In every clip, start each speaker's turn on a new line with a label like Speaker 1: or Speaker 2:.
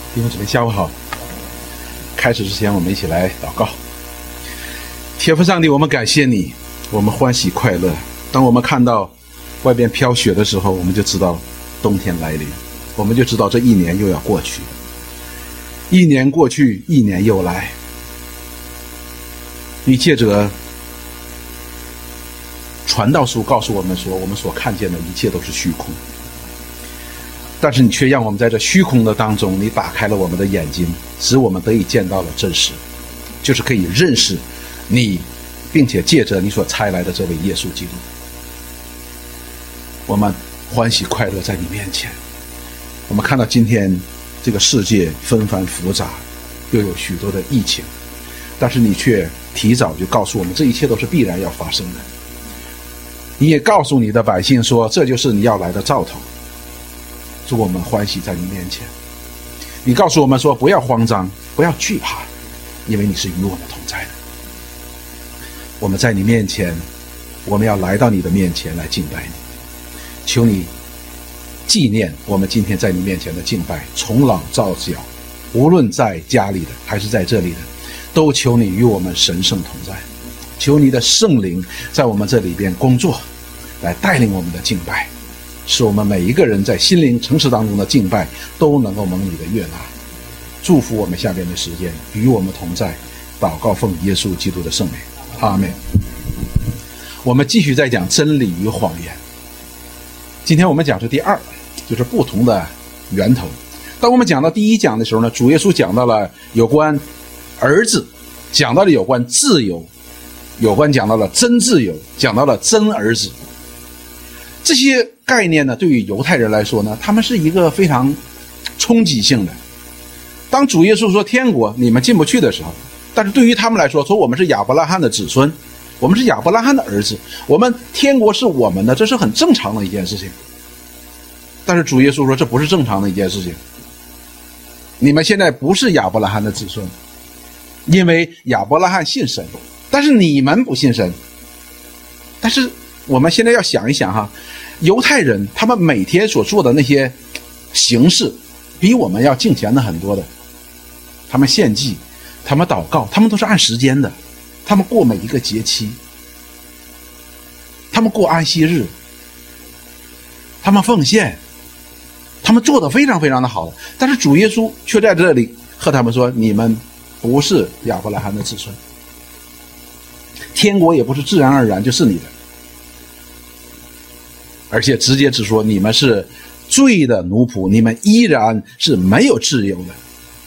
Speaker 1: 弟兄姊妹下午好。开始之前我们一起来祷告。天父上帝，我们感谢你，我们欢喜快乐。当我们看到外边飘雪的时候，我们就知道冬天来临，我们就知道这一年又要过去。一年过去，一年又来。你借着传道书告诉我们说，我们所看见的一切都是虚空，但是你却让我们在这虚空的当中，你打开了我们的眼睛，使我们得以见到了真实，就是可以认识你，并且借着你所差来的这位耶稣基督，我们欢喜快乐在你面前。我们看到今天这个世界纷繁复杂，又有许多的疫情，但是你却提早就告诉我们，这一切都是必然要发生的。你也告诉你的百姓说，这就是你要来的兆头。祝我们欢喜在你面前。你告诉我们说，不要慌张，不要惧怕，因为你是与我们同在的。我们在你面前，我们要来到你的面前来敬拜你。求你纪念我们今天在你面前的敬拜，从老到小，无论在家里的还是在这里的，都求你与我们神圣同在。求你的圣灵在我们这里边工作，来带领我们的敬拜，使我们每一个人在心灵城市当中的敬拜都能够蒙你的悦纳。祝福我们下边的时间与我们同在，祷告奉耶稣基督的圣名，阿们。我们继续在讲真理与谎言。今天我们讲是第二，就是不同的源头。当我们讲到第一讲的时候呢，主耶稣讲到了有关儿子，讲到了有关自由，讲到了真自由，讲到了真儿子。这些概念呢，对于犹太人来说呢，他们是一个非常冲击性的。当主耶稣说天国你们进不去的时候，但是对于他们来说，说我们是亚伯拉罕的子孙，我们是亚伯拉罕的儿子，我们天国是我们的，这是很正常的一件事情。但是主耶稣说，这不是正常的一件事情。你们现在不是亚伯拉罕的子孙，因为亚伯拉罕信神，但是你们不信神。但是我们现在要想一想哈，犹太人他们每天所做的那些形式比我们要敬虔的很多的。他们献祭，他们祷告，他们都是按时间的，他们过每一个节期，他们过安息日，他们奉献，他们做得非常非常的好。但是主耶稣却在这里和他们说，你们不是亚伯拉罕的子孙，天国也不是自然而然就是你的，而且直接只说你们是罪的奴仆，你们依然是没有自由的。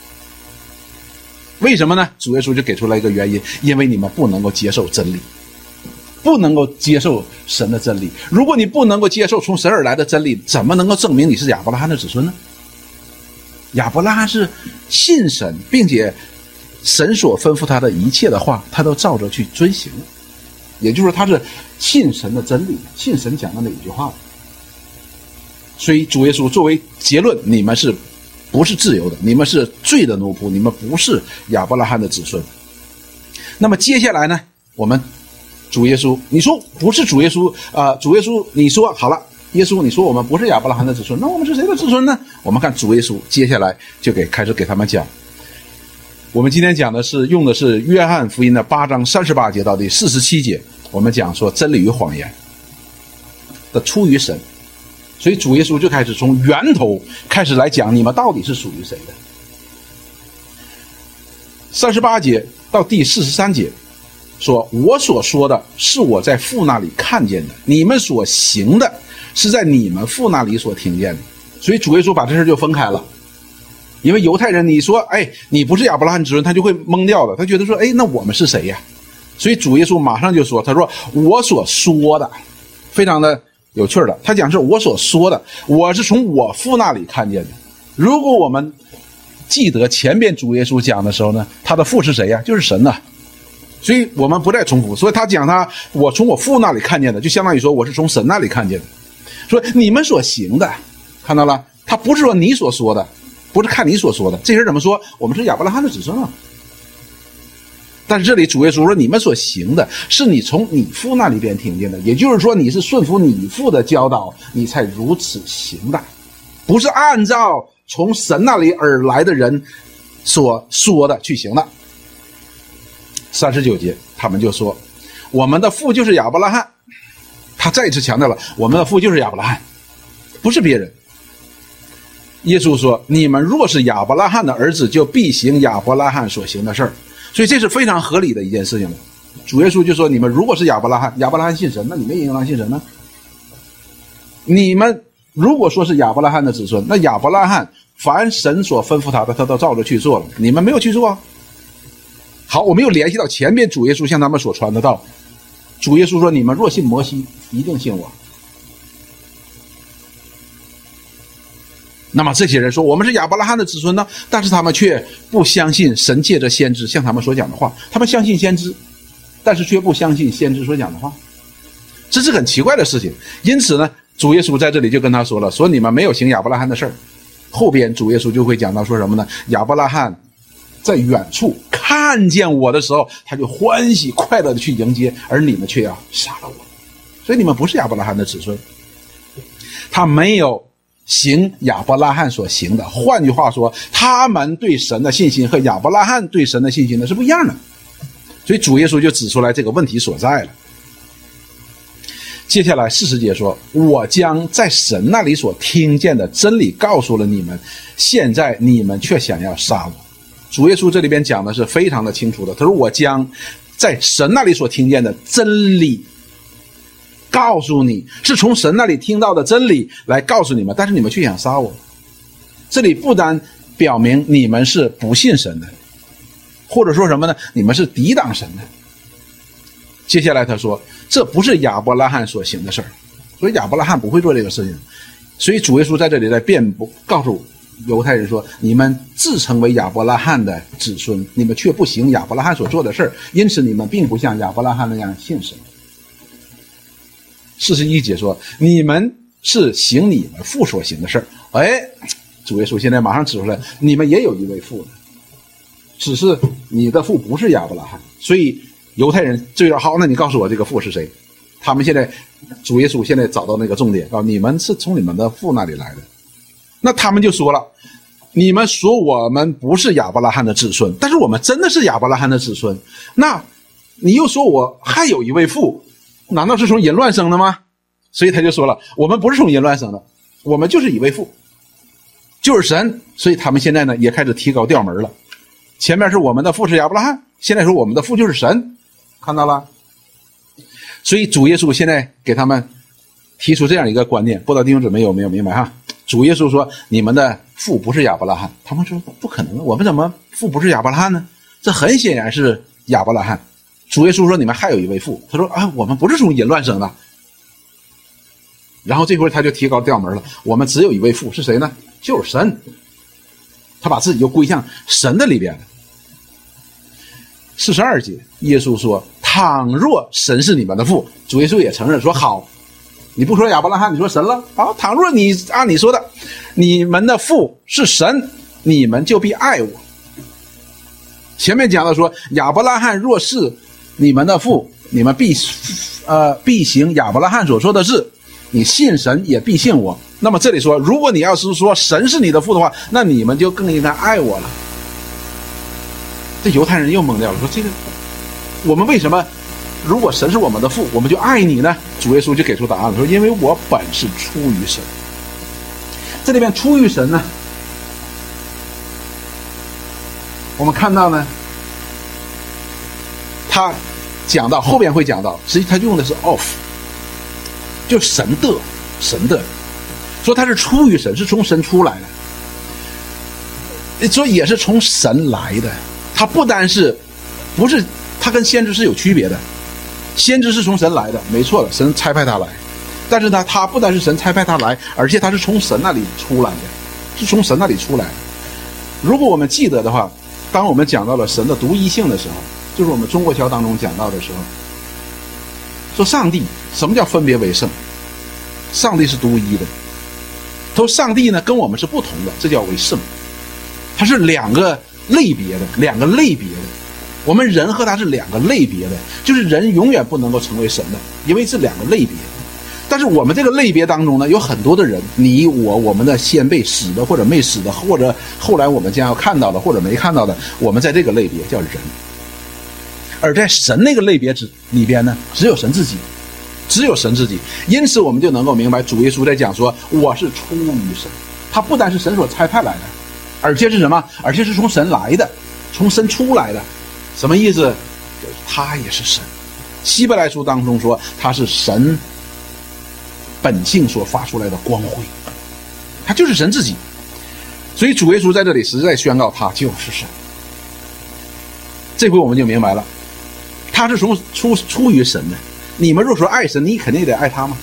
Speaker 1: 为什么呢？主耶稣就给出了一个原因，因为你们不能够接受真理，不能够接受神的真理。如果你不能够接受从神而来的真理，怎么能够证明你是亚伯拉罕的子孙呢？亚伯拉罕是信神，并且神所吩咐他的一切的话他都照着去遵行，也就是说他是信神的真理，信神讲的哪一句话。所以主耶稣作为结论，你们是不是自由的，你们是罪的奴仆，你们不是亚伯拉罕的子孙。那么接下来呢，我们主耶稣，你说不是主耶稣主耶稣你说好了，耶稣你说我们不是亚伯拉罕的子孙，那我们是谁的子孙呢？我们看主耶稣接下来就开始给他们讲。我们今天讲的是用的是约翰福音的8章38节到第47节，我们讲说真理与谎言的出于神。所以主耶稣就开始从源头开始来讲，你们到底是属于谁的。38节到第43节说，我所说的是我在父那里看见的，你们所行的是在你们父那里所听见的。所以主耶稣把这事就分开了。因为犹太人你说你不是亚伯拉罕子孙，他就会懵掉的，他觉得说那我们是谁呀？所以主耶稣马上就说，他说我所说的，非常的有趣的，他讲是我所说的，我是从我父那里看见的。如果我们记得前边主耶稣讲的时候呢，他的父是谁呀？就是神呐。所以我们不再重复，所以他讲我从我父那里看见的，就相当于说我是从神那里看见的。说你们所行的，看到了，他不是说你所说的，不是看你所说的，这人怎么说？我们是亚伯拉罕的子孙啊。但是这里主耶稣说，你们所行的是你从你父那里边听见的，也就是说你是顺服你父的教导，你才如此行的，不是按照从神那里而来的人所说的去行的。39节他们就说，我们的父就是亚伯拉罕。他再一次强调了，我们的父就是亚伯拉罕，不是别人。耶稣说，你们若是亚伯拉罕的儿子，就必行亚伯拉罕所行的事儿。所以这是非常合理的一件事情了。主耶稣就说，你们如果是亚伯拉罕，亚伯拉罕信神，那你们也应当信神呢。你们如果说是亚伯拉罕的子孙，那亚伯拉罕凡神所吩咐他的，他都照着去做了，你们没有去做啊。好，我们又联系到前面主耶稣向他们所传的道。主耶稣说，你们若信摩西，一定信我。那么这些人说，我们是亚伯拉罕的子孙呢，但是他们却不相信神借着先知向他们所讲的话。他们相信先知，但是却不相信先知所讲的话，这是很奇怪的事情。因此呢，主耶稣在这里就跟他说了，说你们没有行亚伯拉罕的事儿。后边主耶稣就会讲到说什么呢？亚伯拉罕在远处看见我的时候，他就欢喜快乐的去迎接，而你们却要杀了我。所以你们不是亚伯拉罕的子孙。他没有行亚伯拉罕所行的，换句话说，他们对神的信心和亚伯拉罕对神的信心呢是不一样的。所以主耶稣就指出来这个问题所在了。接下来40节说，我将在神那里所听见的真理告诉了你们，现在你们却想要杀我。主耶稣这里边讲的是非常的清楚的，他说我将在神那里所听见的真理告诉你，是从神那里听到的真理来告诉你们，但是你们却想杀我。这里不单表明你们是不信神的，或者说什么呢？你们是抵挡神的。接下来他说，这不是亚伯拉罕所行的事儿，所以亚伯拉罕不会做这个事情。所以主耶稣在这里在辩驳，告诉犹太人说，你们自称为亚伯拉罕的子孙，你们却不行亚伯拉罕所做的事儿，因此你们并不像亚伯拉罕那样信神。41节说，你们是行你们父所行的事儿。哎，主耶稣现在马上指出来，你们也有一位父的，只是你的父不是亚伯拉罕。所以犹太人就说，好，那你告诉我这个父是谁？他们现在主耶稣现在找到那个重点，告诉你们是从你们的父那里来的。那他们就说了，你们说我们不是亚伯拉罕的子孙，但是我们真的是亚伯拉罕的子孙，那你又说我还有一位父，难道是从淫乱生的吗？所以他就说了，我们不是从淫乱生的，我们就是一位父，就是神。所以他们现在呢也开始提高调门了，前面是我们的父是亚伯拉罕，现在说我们的父就是神，看到了。所以主耶稣现在给他们提出这样一个观念，不知道弟兄姊妹有没有明白哈？主耶稣说，你们的父不是亚伯拉罕。他们说不可能，我们怎么父不是亚伯拉罕呢？这很显然是亚伯拉罕。主耶稣说，你们还有一位父。他说啊，我们不是从淫乱生的。然后这回他就提高调门了，我们只有一位父，是谁呢？就是神。他把自己又归向神的里边了。42节耶稣说，倘若神是你们的父，主耶稣也承认说，好，你不说亚伯拉罕，你说神了。好，倘若你按你说的，你们的父是神，你们就必爱我。前面讲到说，亚伯拉罕若是你们的父，你们必行亚伯拉罕所说的事，你信神也必信我。那么这里说，如果你要是说神是你的父的话，那你们就更应该爱我了。这犹太人又懵掉了，说这个我们为什么如果神是我们的父，我们就爱你呢？主耶稣就给出答案了，说因为我本是出于神。这里面出于神呢，我们看到呢，他讲到后边会讲到，实际他用的是 of， 就神的，说他是出于神，是从神出来的，所以也是从神来的。他不单是不是，他跟先知是有区别的。先知是从神来的，没错了，神差派他来。但是呢，他不单是神差派他来，而且他是从神那里出来的，是从神那里出来的。如果我们记得的话，当我们讲到了神的独一性的时候，就是我们中国教当中讲到的时候，说上帝什么叫分别为圣？上帝是独一的。他说上帝呢跟我们是不同的，这叫为圣。它是两个类别的。我们人和他是两个类别的，就是人永远不能够成为神的，因为是两个类别。 但是我们这个类别当中呢，有很多的人，你我，我们的先辈死的或者没死的，或者后来我们将要看到的或者没看到的，我们在这个类别叫人。而在神那个类别里边呢，只有神自己，只有神自己。因此我们就能够明白，主耶稣在讲说，我是出于神。他不单是神所差派来的，而且是什么？而且是从神来的，从神出来的。什么意思？他也是神。希伯来书当中说，他是神本性所发出来的光辉，他就是神自己。所以主耶稣在这里实在宣告，他就是神。这回我们就明白了，他是出于神的。你们若说爱神，你肯定得爱他吗？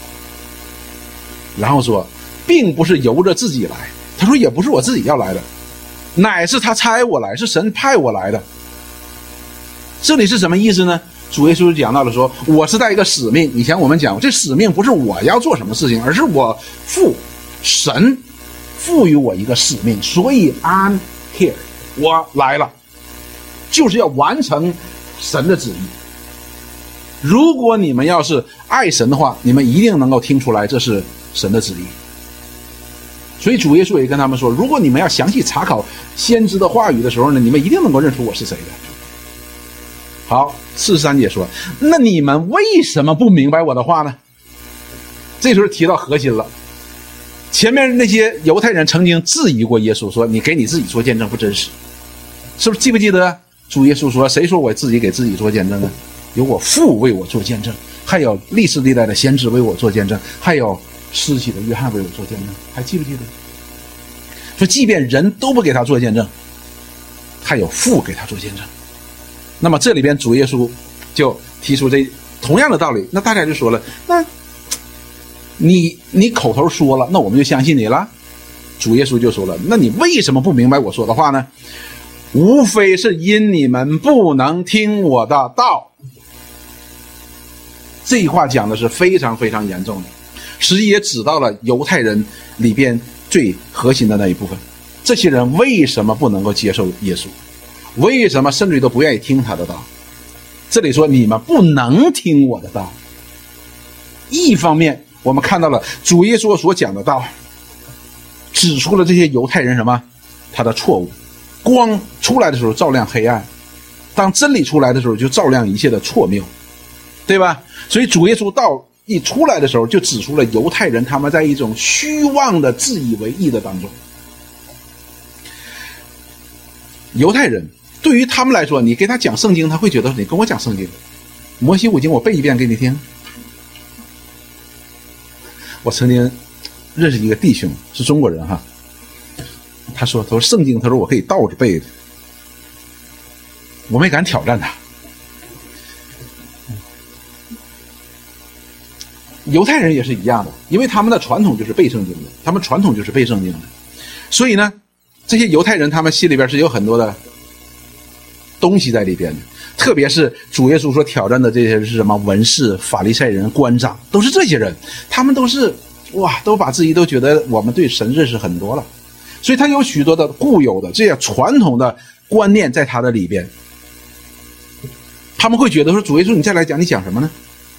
Speaker 1: 然后说，并不是由着自己来，他说也不是我自己要来的，乃是他差我来，是神派我来的。这里是什么意思呢？主耶稣讲到了说，我是带一个使命。以前我们讲，这使命不是我要做什么事情，而是我神赋予我一个使命，所以 I'm here， 我来了，就是要完成神的旨意。如果你们要是爱神的话，你们一定能够听出来这是神的旨意。所以主耶稣也跟他们说，如果你们要详细查考先知的话语的时候呢，你们一定能够认出我是谁的。好，43节说，那你们为什么不明白我的话呢？这时候提到核心了。前面那些犹太人曾经质疑过耶稣，说你给你自己做见证不真实，是不是记不记得主耶稣说，谁说我自己给自己做见证呢？有我父为我做见证，还有历世历代的先知为我做见证，还有施洗的约翰为我做见证，还记不记得？说即便人都不给他做见证，还有父给他做见证。那么这里边主耶稣就提出这同样的道理，那大家就说了，那你口头说了，那我们就相信你了。主耶稣就说了，那你为什么不明白我说的话呢？无非是因你们不能听我的道。这一话讲的是非常非常严重的，实际也指到了犹太人里边最核心的那一部分。这些人为什么不能够接受耶稣？为什么甚至都不愿意听他的道？这里说你们不能听我的道。一方面我们看到了主耶稣所讲的道指出了这些犹太人什么？他的错误。光出来的时候照亮黑暗，当真理出来的时候就照亮一切的错谬，对吧？所以主耶稣道一出来的时候就指出了犹太人他们在一种虚妄的自以为义的当中。犹太人对于他们来说，你给他讲圣经，他会觉得你跟我讲圣经，摩西五经我背一遍给你听。我曾经认识一个弟兄，是中国人哈，他说圣经，他说我可以倒着背的，我没敢挑战他。犹太人也是一样的，因为他们的传统就是背圣经的，所以呢，这些犹太人他们心里边是有很多的东西在里边的，特别是主耶稣所挑战的这些是什么？文士、法利赛人、官长，都是这些人，他们都是都把自己都觉得我们对神认识很多了，所以他有许多的固有的这些传统的观念在他的里边，他们会觉得说，主耶稣你再来讲，你讲什么呢？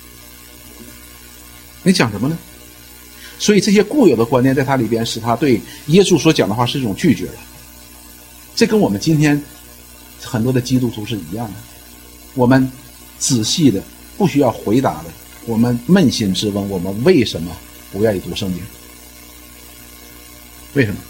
Speaker 1: 你讲什么呢？所以这些固有的观念在他里边使他对耶稣所讲的话是一种拒绝的。这跟我们今天很多的基督徒是一样的，我们仔细的不需要回答的，我们扪心自问，我们为什么不愿意读圣经？为什么？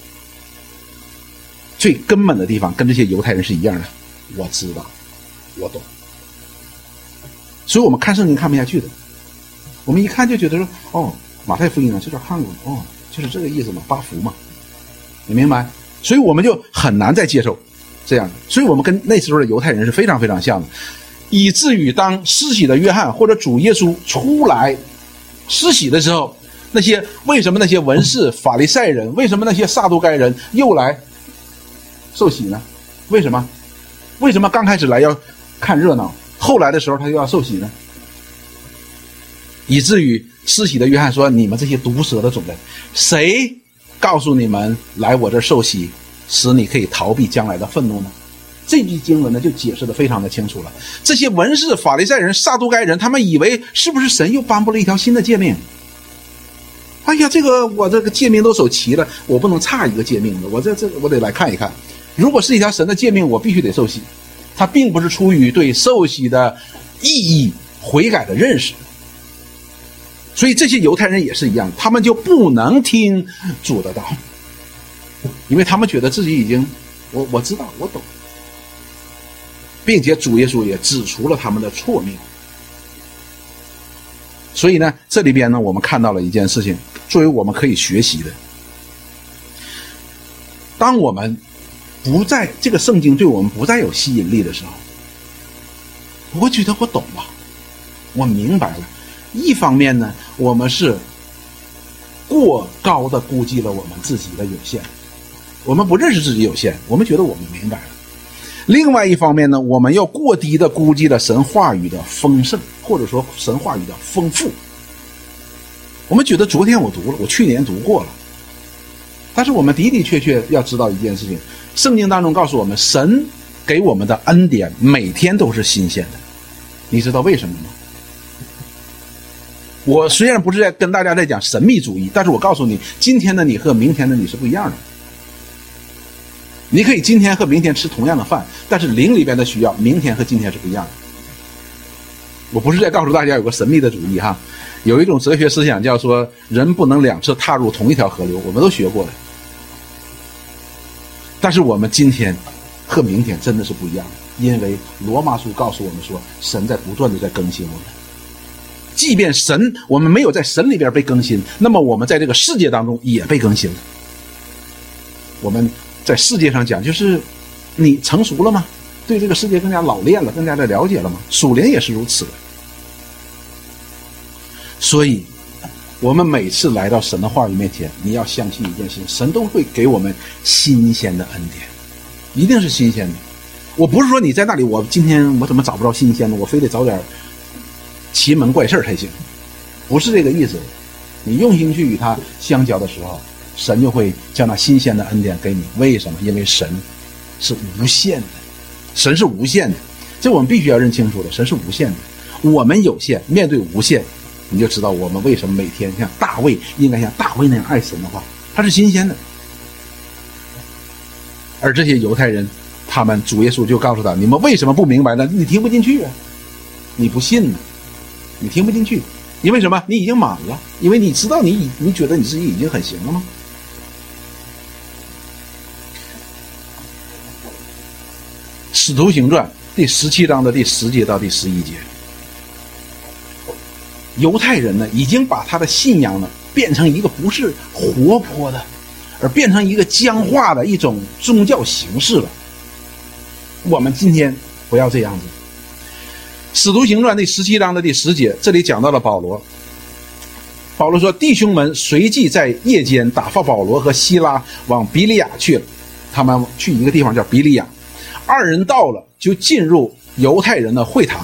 Speaker 1: 最根本的地方跟这些犹太人是一样的，我知道，我懂，所以我们看圣经看不下去的，我们一看就觉得说，马太福音这段看过，就是这个意思嘛，八福嘛，你明白？所以我们就很难再接受这样的，所以我们跟那时候的犹太人是非常非常像的，以至于当施洗的约翰或者主耶稣出来施洗的时候，为什么那些文士、法利赛人，为什么那些撒都该人又来受洗呢？为什么？为什么刚开始来要看热闹，后来的时候他又要受洗呢？以至于施洗的约翰说，你们这些毒舌的种类，谁告诉你们来我这儿受洗，使你可以逃避将来的愤怒呢？ 这句经文呢就解释得非常的清楚了。这些文士、法利赛人、撒都该人，他们以为是不是神又颁布了一条新的诫命？哎呀，我这个诫命都守齐了，我不能差一个诫命的，我得来看一看。如果是一条神的诫命，我必须得受洗。他并不是出于对受洗的意义、悔改的认识。所以这些犹太人也是一样，他们就不能听主的道，因为他们觉得自己已经我知道我懂，并且主耶稣也指出了他们的错命。所以呢，这里边呢，我们看到了一件事情，作为我们可以学习的。当我们不在这个圣经对我们不再有吸引力的时候，我觉得我懂了，我明白了。一方面呢，我们是过高的估计了我们自己的有限，我们不认识自己有限，我们觉得我们明白了。另外一方面呢，我们又过低的估计了神话语的丰盛，或者说神话语的丰富。我们觉得昨天我读了，我去年读过了，但是我们的的确确要知道一件事情，圣经当中告诉我们，神给我们的恩典每天都是新鲜的。你知道为什么吗？我虽然不是在跟大家在讲神秘主义，但是我告诉你，今天的你和明天的你是不一样的。你可以今天和明天吃同样的饭，但是灵里边的需要明天和今天是不一样的。我不是在告诉大家有个神秘的主义哈，有一种哲学思想叫说人不能两次踏入同一条河流，我们都学过的。但是我们今天和明天真的是不一样的，因为罗马书告诉我们说，神在不断的在更新我们。即便我们没有在神里边被更新，那么我们在这个世界当中也被更新了。我们在世界上讲，就是你成熟了吗？对这个世界更加老练了，更加的了解了吗？属灵也是如此的。所以我们每次来到神的话语面前，你要相信一件事情，神都会给我们新鲜的恩典，一定是新鲜的。我不是说你在那里，我今天我怎么找不着新鲜的，我非得找点奇门怪事才行，不是这个意思。你用心去与他相交的时候，神就会将那新鲜的恩典给你。为什么？因为神是无限的，神是无限的，这我们必须要认清楚的。神是无限的，我们有限，面对无限，你就知道我们为什么每天像大卫，应该像大卫那样爱神的话，他是新鲜的。而这些犹太人，他们主耶稣就告诉他，你们为什么不明白呢？你听不进去啊，你不信呢，你听不进去，因为什么？你已经满了，因为你知道你觉得你自己已经很行了吗？使徒行传第17章的第10节到第11节，犹太人呢已经把他的信仰呢变成一个不是活泼的，而变成一个僵化的一种宗教形式了。我们今天不要这样子。使徒行传第17章的第10节，这里讲到了保罗。保罗说，弟兄们随即在夜间打发保罗和希拉往比利亚去了。他们去一个地方叫比利亚，二人到了就进入犹太人的会堂，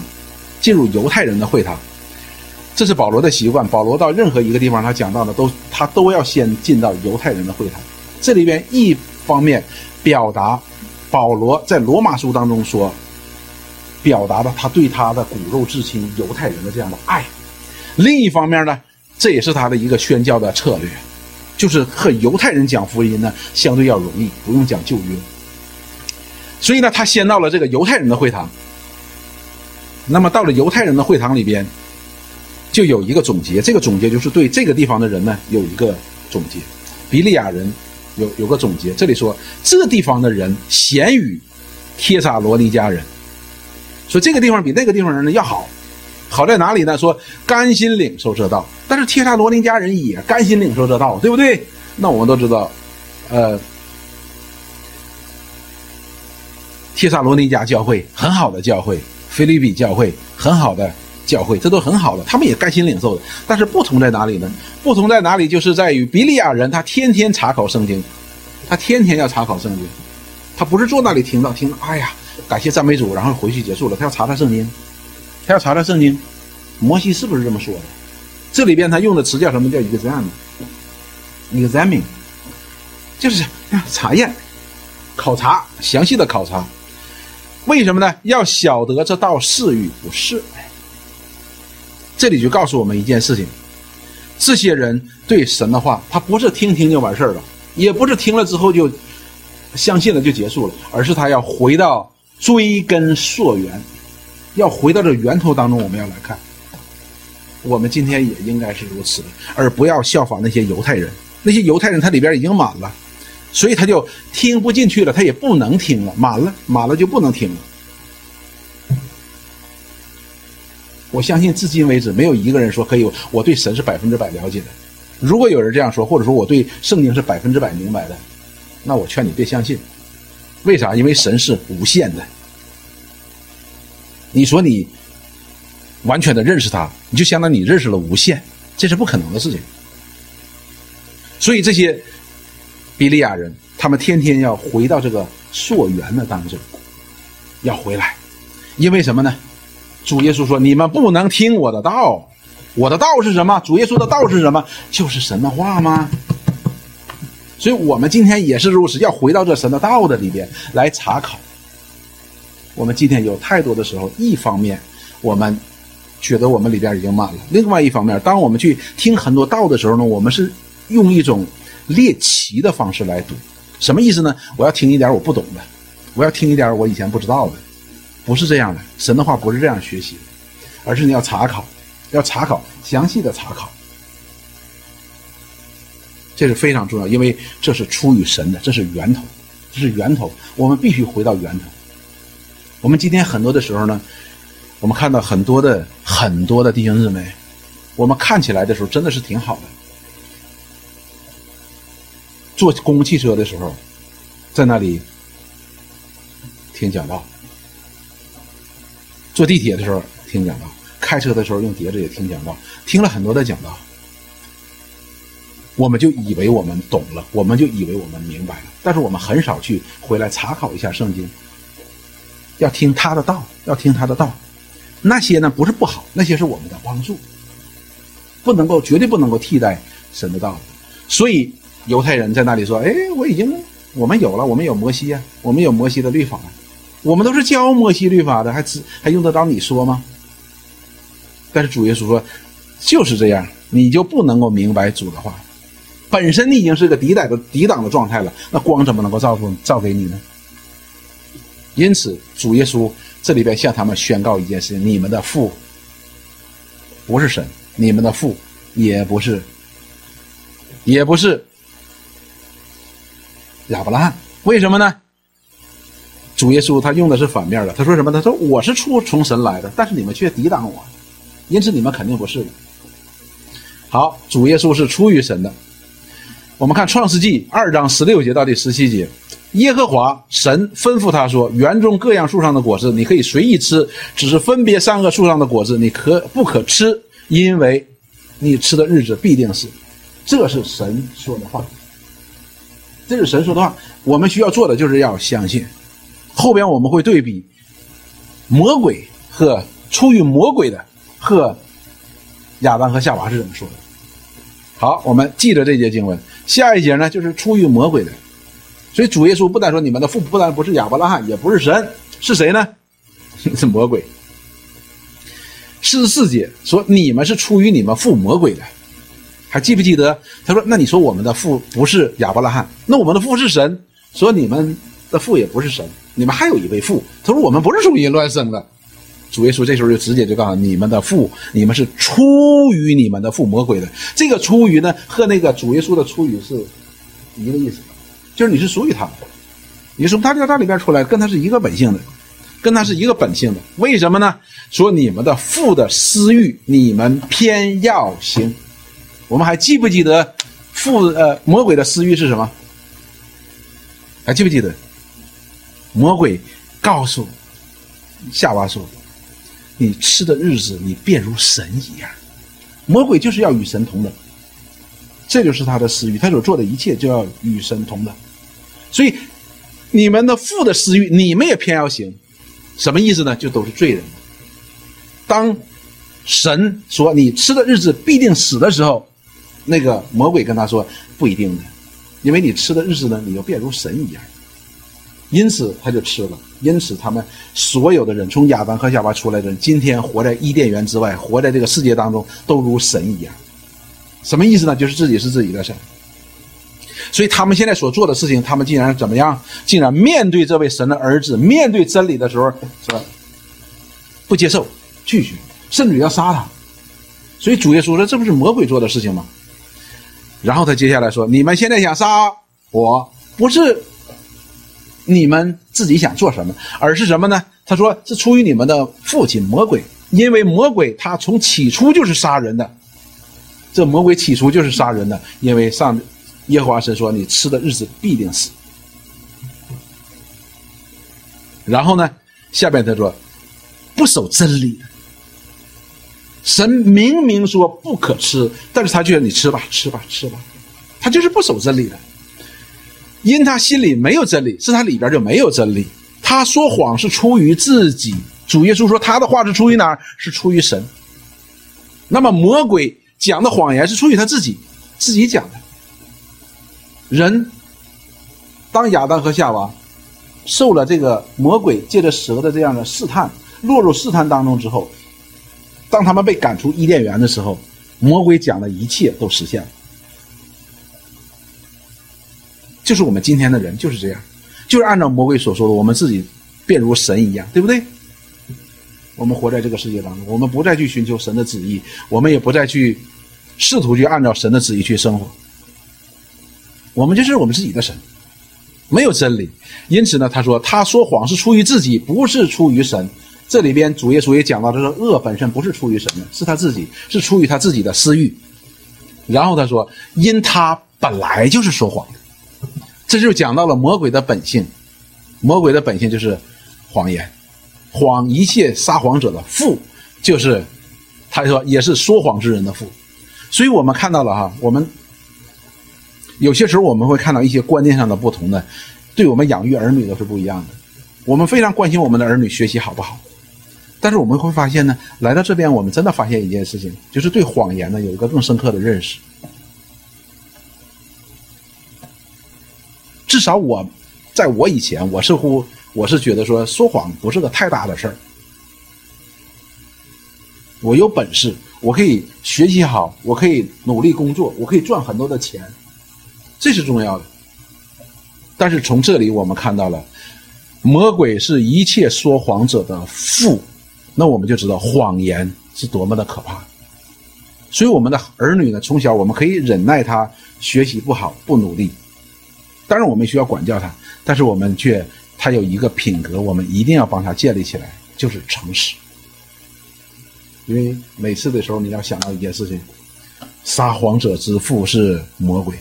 Speaker 1: 这是保罗的习惯。保罗到任何一个地方，他讲到的他都要先进到犹太人的会堂。这里边一方面表达保罗在罗马书当中说，表达了他对他的骨肉至亲犹太人的这样的爱。另一方面呢，这也是他的一个宣教的策略，就是和犹太人讲福音呢相对要容易，不用讲旧约。所以呢，他先到了这个犹太人的会堂。那么到了犹太人的会堂里边，就有一个总结，这个总结就是对这个地方的人呢有一个总结。比利亚人有个总结，这里说这地方的人咸于帖撒罗尼迦人，说这个地方比那个地方人呢要好。好在哪里呢？说甘心领受这道，但是帖撒罗尼迦人也甘心领受这道，对不对？那我们都知道帖撒罗尼迦教会很好的教会，腓立比教会很好的教会，这都很好的，他们也甘心领受的。但是不同在哪里呢？不同在哪里就是在于比利亚人他天天查考圣经，他天天要查考圣经，他不是坐那里听到哎呀感谢赞美主然后回去结束了，他要查圣经，摩西是不是这么说的？这里边他用的词叫什么？叫examine， 就是查验、考察，详细的考察。 为什么呢？要晓得这道是与不是。这里就告诉我们一件事情，这些人对神的话，他不是听听就完事儿了，也不是听了之后就相信了就结束了，而是他要回到追根溯源，要回到这源头当中。我们要来看，我们今天也应该是如此的，而不要效仿那些犹太人。那些犹太人他里边已经满了，所以他就听不进去了，他也不能听了，满了就不能听了。我相信至今为止没有一个人说可以我对神是100%了解的。如果有人这样说，或者说我对圣经是100%明白的，那我劝你别相信。为啥？因为神是无限的。你说你完全的认识他，你就相当于你认识了无限，这是不可能的事情。所以这些比利亚人，他们天天要回到这个溯源的当中，要回来。因为什么呢？主耶稣说，你们不能听我的道。我的道是什么？主耶稣的道是什么？就是神的话吗？所以我们今天也是如此，要回到这神的道的里边来查考。我们今天有太多的时候，一方面我们觉得我们里边已经满了，另外一方面，当我们去听很多道的时候呢，我们是用一种猎奇的方式来读。什么意思呢？我要听一点我不懂的，我要听一点我以前不知道的。不是这样的，神的话不是这样学习的，而是你要查考，详细的查考。这是非常重要，因为这是出于神的，这是源头，我们必须回到源头。我们今天很多的时候呢，我们看到很多的弟兄姊妹，我们看起来的时候真的是挺好的。坐公共汽车的时候，在那里听讲道；坐地铁的时候听讲道；开车的时候用碟子也听讲道，听了很多的讲道。我们就以为我们懂了，我们就以为我们明白了，但是我们很少去回来查考一下圣经，要听他的道，那些呢不是不好，那些是我们的帮助，绝对不能够替代神的道。所以犹太人在那里说，我们有摩西啊，我们有摩西的律法啊，我们都是教摩西律法的，还用得着你说吗？但是主耶稣说，就是这样，你就不能够明白主的话。本身你已经是个抵挡的状态了，那光怎么能够照给你呢？因此主耶稣这里边向他们宣告一件事情，你们的父不是神，你们的父也不是亚伯拉罕。为什么呢？主耶稣他用的是反面的，他说什么？他说我是从神来的，但是你们却抵挡我，因此你们肯定不是的。好，主耶稣是出于神的。我们看创世纪2章16节到第17节，耶和华神吩咐他说，园中各样树上的果子你可以随意吃，只是分别3个树上的果子你不可吃，因为你吃的日子必定死。这是神说的话，我们需要做的就是要相信。后边我们会对比魔鬼和出于魔鬼的和亚当和夏娃是怎么说的。好，我们记着这节经文。下一节呢，就是出于魔鬼的。所以主耶稣不但说你们的父不但不是亚伯拉罕，也不是神，是谁呢？是魔鬼。44节说你们是出于你们父魔鬼的，还记不记得？他说那你说我们的父不是亚伯拉罕，那我们的父是神，说你们的父也不是神，你们还有一位父。他说我们不是属于乱生的。主耶稣这时候就直接就告诉你们的父，你们是出于你们的父魔鬼的。这个出于呢和那个主耶稣的出于是一个意思，就是你是属于他的，你从他里边出来，跟他是一个本性的，为什么呢？说你们的父的私欲你们偏要行。我们还记不记得魔鬼的私欲是什么？还记不记得？魔鬼告诉夏娃说，你吃的日子你便如神一样。魔鬼就是要与神同等，这就是他的私欲，他所做的一切就要与神同等。所以你们的父的私欲你们也偏要行，什么意思呢？就都是罪人。当神说你吃的日子必定死的时候，那个魔鬼跟他说不一定的，因为你吃的日子呢，你就变如神一样。 因此他就吃了。因此他们所有的人，从亚当和夏娃出来的人，今天活在伊甸园之外，活在这个世界当中，都如神一样。什么意思呢？就是自己是自己的神。所以他们现在所做的事情，他们竟然怎么样？竟然面对这位神的儿子，面对真理的时候，说不接受、拒绝，甚至要杀他。所以主耶稣说，这不是魔鬼做的事情吗？然后他接下来说，你们现在想杀我，不是你们自己想做什么，而是什么呢？他说是出于你们的父亲魔鬼，因为魔鬼他从起初就是杀人的。这魔鬼起初就是杀人的，因为耶和华神说，你吃的日子必定死。然后呢，下边他说不守真理的，神明明说不可吃，但是他觉得你吃吧，吃吧，吃吧，他就是不守真理的。因他心里没有真理，是他里边就没有真理。他说谎是出于自己。主耶稣说他的话是出于哪儿？是出于神。那么魔鬼讲的谎言是出于他自己讲的。人当亚当和夏娃受了这个魔鬼借着蛇的这样的试探，落入试探当中之后，当他们被赶出伊甸园的时候，魔鬼讲的一切都实现了。就是我们今天的人就是这样，就是按照魔鬼所说的，我们自己便如神一样，对不对？我们活在这个世界当中，我们不再去寻求神的旨意，我们也不再去试图去按照神的旨意去生活，我们就是我们自己的神，没有真理。因此呢，他说他说谎是出于自己，不是出于神。这里边主耶稣也讲到，这个恶本身不是出于神的，是他自己，是出于他自己的私欲。然后他说因他本来就是说谎的。这就讲到了魔鬼的本性，魔鬼的本性就是谎言，一切撒谎者的父，就是他说也是说谎之人的父。所以我们看到了我们有些时候我们会看到一些观念上的不同的，对我们养育儿女都是不一样的。我们非常关心我们的儿女学习好不好，但是我们会发现呢，来到这边我们真的发现一件事情，就是对谎言呢有一个更深刻的认识。至少在我以前，我是觉得说谎不是个太大的事儿。我有本事，我可以学习好，我可以努力工作，我可以赚很多的钱，这是重要的。但是从这里我们看到了，魔鬼是一切说谎者的父，那我们就知道谎言是多么的可怕。所以我们的儿女呢，从小我们可以忍耐他学习不好不努力，当然我们需要管教他，但是我们他有一个品格，我们一定要帮他建立起来，就是诚实。因为每次的时候你要想到一件事情，撒谎者之父是魔鬼。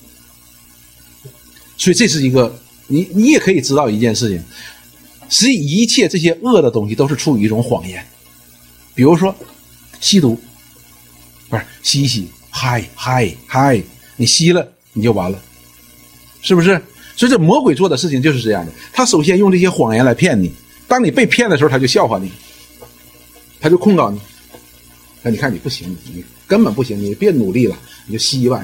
Speaker 1: 所以这是一个你也可以知道一件事情，实际一切这些恶的东西都是出于一种谎言。比如说吸毒，不是吸嗨，你吸了你就完了，是不是？所以这魔鬼做的事情就是这样的，他首先用这些谎言来骗你，当你被骗的时候他就笑话你，他就控告你，你看你不行，你根本不行，你别努力了，你就吸吧。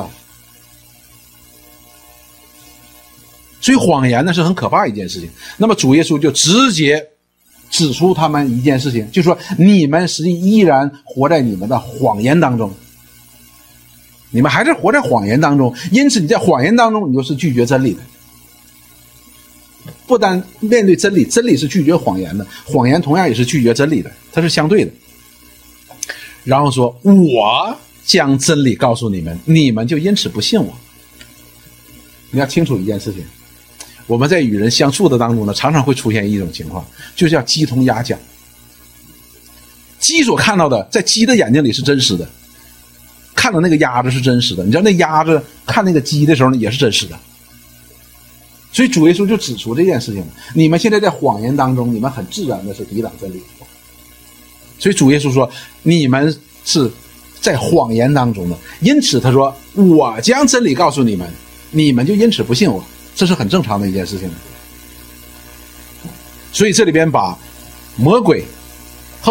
Speaker 1: 所以谎言呢是很可怕一件事情。那么主耶稣就直接指出他们一件事情，就是说你们实际依然活在你们的谎言当中，你们还是活在谎言当中，因此你在谎言当中你就是拒绝真理的。不单面对真理，真理是拒绝谎言的，谎言同样也是拒绝真理的，它是相对的。然后说我将真理告诉你们，你们就因此不信我。你要清楚一件事情，我们在与人相处的当中呢，常常会出现一种情况，就叫鸡同鸭讲。鸡所看到的在鸡的眼睛里是真实的，看到那个鸭子是真实的，你知道那鸭子看那个鸡的时候呢也是真实的。所以主耶稣就指出这件事情，你们现在在谎言当中，你们很自然的是抵挡真理。所以主耶稣说你们是在谎言当中的，因此他说我将真理告诉你们，你们就因此不信我，这是很正常的一件事情。所以这里边把魔鬼和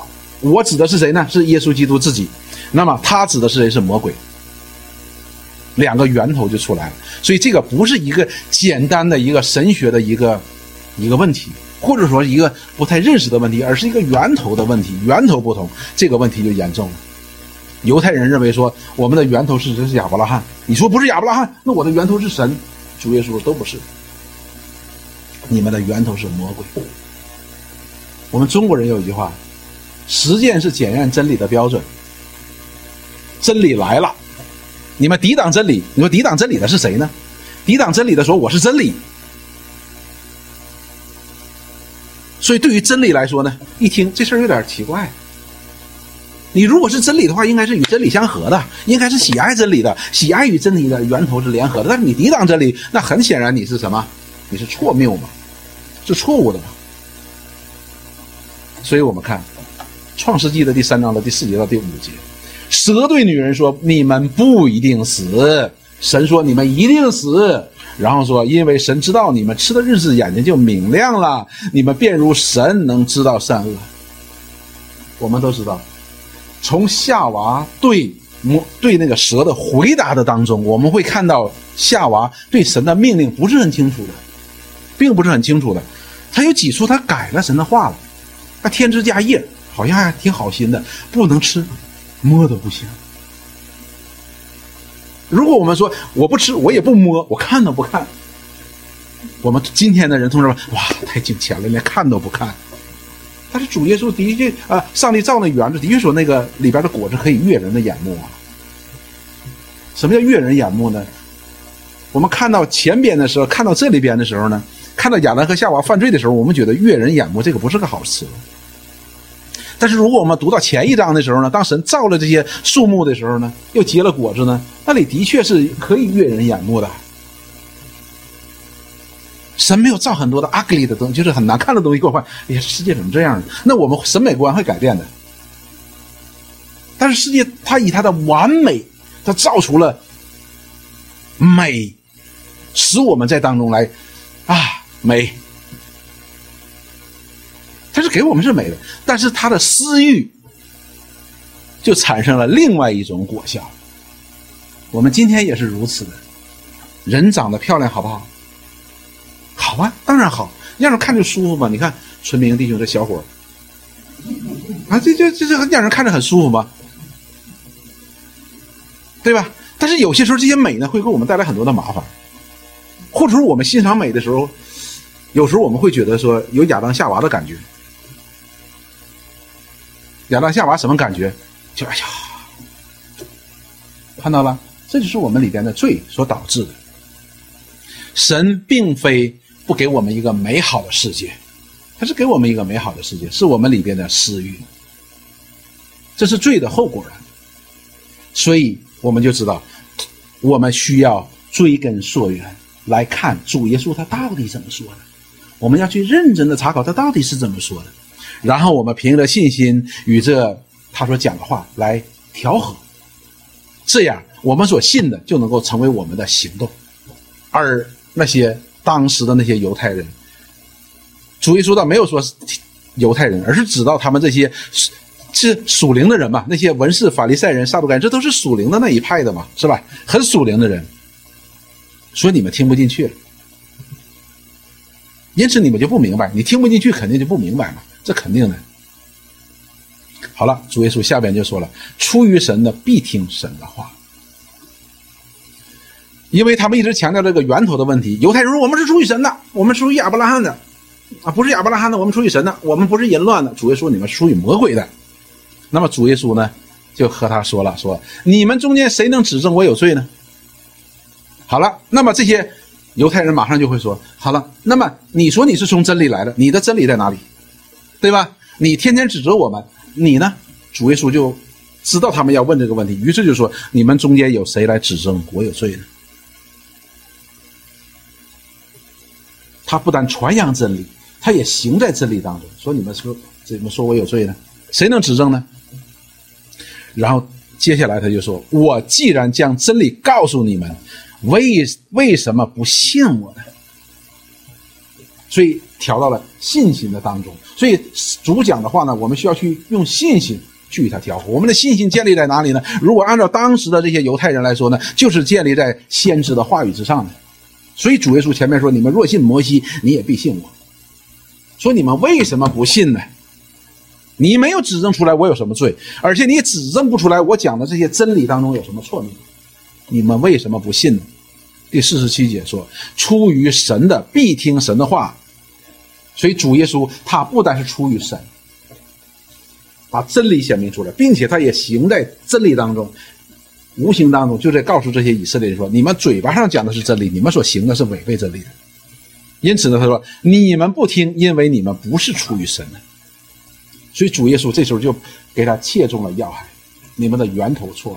Speaker 1: 我指的是谁呢？是耶稣基督自己。那么他指的是谁？是魔鬼。 两个源头就出来了。所以这个不是一个简单的一个神学的一个问题，或者说一个不太认识的问题，而是一个源头的问题，源头不同，这个问题就严重了。犹太人认为说我们的源头是亚伯拉罕，你说不是亚伯拉罕，那我的源头是神。主耶稣说都不是，你们的源头是魔鬼。我们中国人有一句话，实践是检验真理的标准。真理来了，你们抵挡真理，你说抵挡真理的是谁呢？抵挡真理的说我是真理。所以对于真理来说呢，一听这事儿有点奇怪。你如果是真理的话，应该是与真理相合的，应该是喜爱真理的，喜爱与真理的源头是联合的。但是你抵挡真理，那很显然你是什么？你是错谬嘛，是错误的嘛。所以我们看创世纪的第3章的第4节到第5节，蛇对女人说你们不一定死，神说你们一定死，然后说因为神知道你们吃的日子眼睛就明亮了，你们便如神能知道善恶。我们都知道从夏娃对那个蛇的回答的当中，我们会看到夏娃对神的命令不是很清楚的，并不是很清楚的。他有几处他改了神的话了，他添枝加叶，好像还挺好心的，不能吃，摸都不行。如果我们说我不吃，我也不摸，我看都不看，我们今天的人通常说哇太敬虔了，连看都不看。但是主耶稣的确上帝造那园子的确说那个里边的果子可以悦人的眼目啊。什么叫悦人眼目呢？我们看到前边的时候，看到这里边的时候呢，看到亚当和夏娃犯罪的时候，我们觉得悦人眼目这个不是个好词。但是如果我们读到前1章的时候呢，当神造了这些树木的时候呢，又结了果子呢，那里的确是可以悦人眼目的。神没有造很多的 ugly 的东西，就是很难看的东西过来，哎呀，世界怎么这样呢？那我们审美观会改变的。但是世界它以它的完美，它造出了美，使我们在当中来美。它是给我们是美的，但是它的私欲就产生了另外一种果效。我们今天也是如此的。人长得漂亮好不好？好啊，当然好，让人看着舒服嘛。你看纯明弟兄这小伙这让人看着很舒服嘛，对吧？但是有些时候这些美呢，会给我们带来很多的麻烦，或者说我们欣赏美的时候，有时候我们会觉得说有亚当夏娃的感觉。亚当夏娃什么感觉？就哎呀，看到了，这就是我们里边的罪所导致的。神并非不给我们一个美好的世界，他是给我们一个美好的世界，是我们里边的私欲，这是罪的后果了。所以我们就知道我们需要追根溯源来看主耶稣他到底怎么说的，我们要去认真的查考他到底是怎么说的，然后我们凭着信心与这他所讲的话来调和，这样我们所信的就能够成为我们的行动。而那些当时的那些犹太人，主耶稣倒没有说犹太人，而是指到他们这些是属灵的人嘛，那些文士法利赛人撒都该人，这都是属灵的那一派的嘛，是吧？很属灵的人，所以你们听不进去了，因此你们就不明白，你听不进去肯定就不明白嘛，这肯定的。好了，主耶稣下边就说了，出于神的必听神的话。因为他们一直强调这个源头的问题，犹太人说我们是出于神的，我们属于亚伯拉罕的不是亚伯拉罕的，我们属于神的，我们不是淫乱的。主耶稣你们属于魔鬼的。那么主耶稣呢就和他说了，说你们中间谁能指证我有罪呢？好了，那么这些犹太人马上就会说，好了，那么你说你是从真理来的，你的真理在哪里？对吧？你天天指责我们，你呢？主耶稣就知道他们要问这个问题，于是就说你们中间有谁来指证我有罪呢？他不但传扬真理，他也行在真理当中，说你们说怎么说我有罪呢？谁能指证呢？然后接下来他就说，我既然将真理告诉你们，为什么不信我呢？所以调到了信心的当中。所以主讲的话呢，我们需要去用信心去与他交互。我们的信心建立在哪里呢？如果按照当时的这些犹太人来说呢，就是建立在先知的话语之上的。所以主耶稣前面说，你们若信摩西，你也必信我。说你们为什么不信呢？你没有指证出来我有什么罪，而且你也指证不出来我讲的这些真理当中有什么错谬，你们为什么不信呢？第47节说，出于神的必听神的话。所以主耶稣他不单是出于神，把真理显明出来，并且他也行在真理当中，无形当中就在告诉这些以色列人说，你们嘴巴上讲的是真理，你们所行的是违背真理的。因此呢，他说你们不听，因为你们不是出于神的。所以主耶稣这时候就给他切中了要害，你们的源头错了。